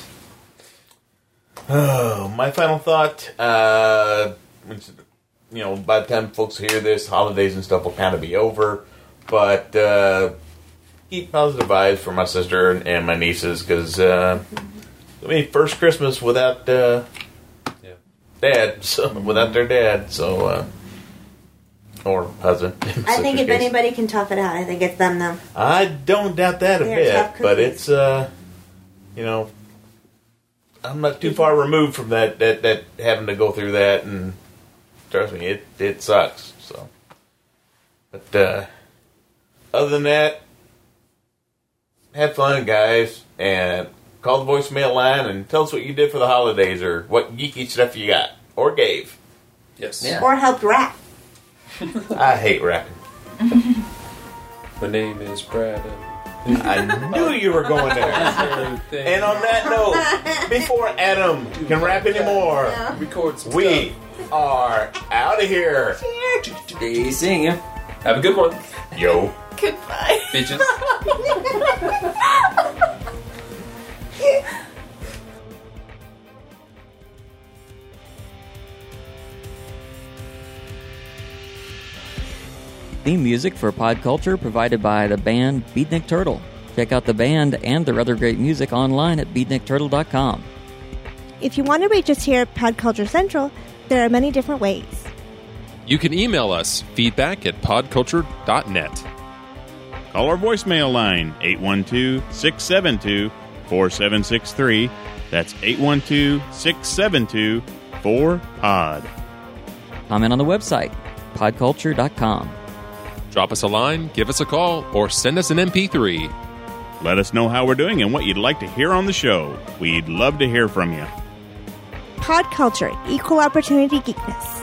Oh, my final thought. Uh, which, you know, by the time folks hear this, holidays and stuff will kind of be over. But uh, keep positive vibes for my sister and my nieces, because uh, I mean, first Christmas without uh, Yeah. dad, so without their dad, so uh, or husband. in I think sister's if case. anybody can tough it out, I think it's them, though. I don't doubt that a They're tough bit, but cookies. it's uh, you know, I'm not too far removed from that that that having to go through that, and trust me, it it sucks. So, but uh, other than that, have fun, guys, and call the voicemail line and tell us what you did for the holidays or what geeky stuff you got or gave. Yes. Yeah. Or helped rap. I hate rapping. My name is Brad. I knew you were going there. And, And on that note, before Adam can rap anymore, record some we are out of here. Be seeing you. stuff. Have a good one, Yo. Goodbye. bitches. Theme music for Pod Culture provided by the band Beatnik Turtle. Check out the band and their other great music online at beatnik turtle dot com. If you want to reach us here at Pod Culture Central, there are many different ways. You can email us feedback at podculture dot net. Call our voicemail line, eight one two, six seven two, four seven six three. That's eight one two, six seven two, four P O D. Comment on the website, pod culture dot com. Drop us a line, give us a call, or send us an M P three. Let us know how we're doing and what you'd like to hear on the show. We'd love to hear from you. Pod Culture, equal opportunity geekness.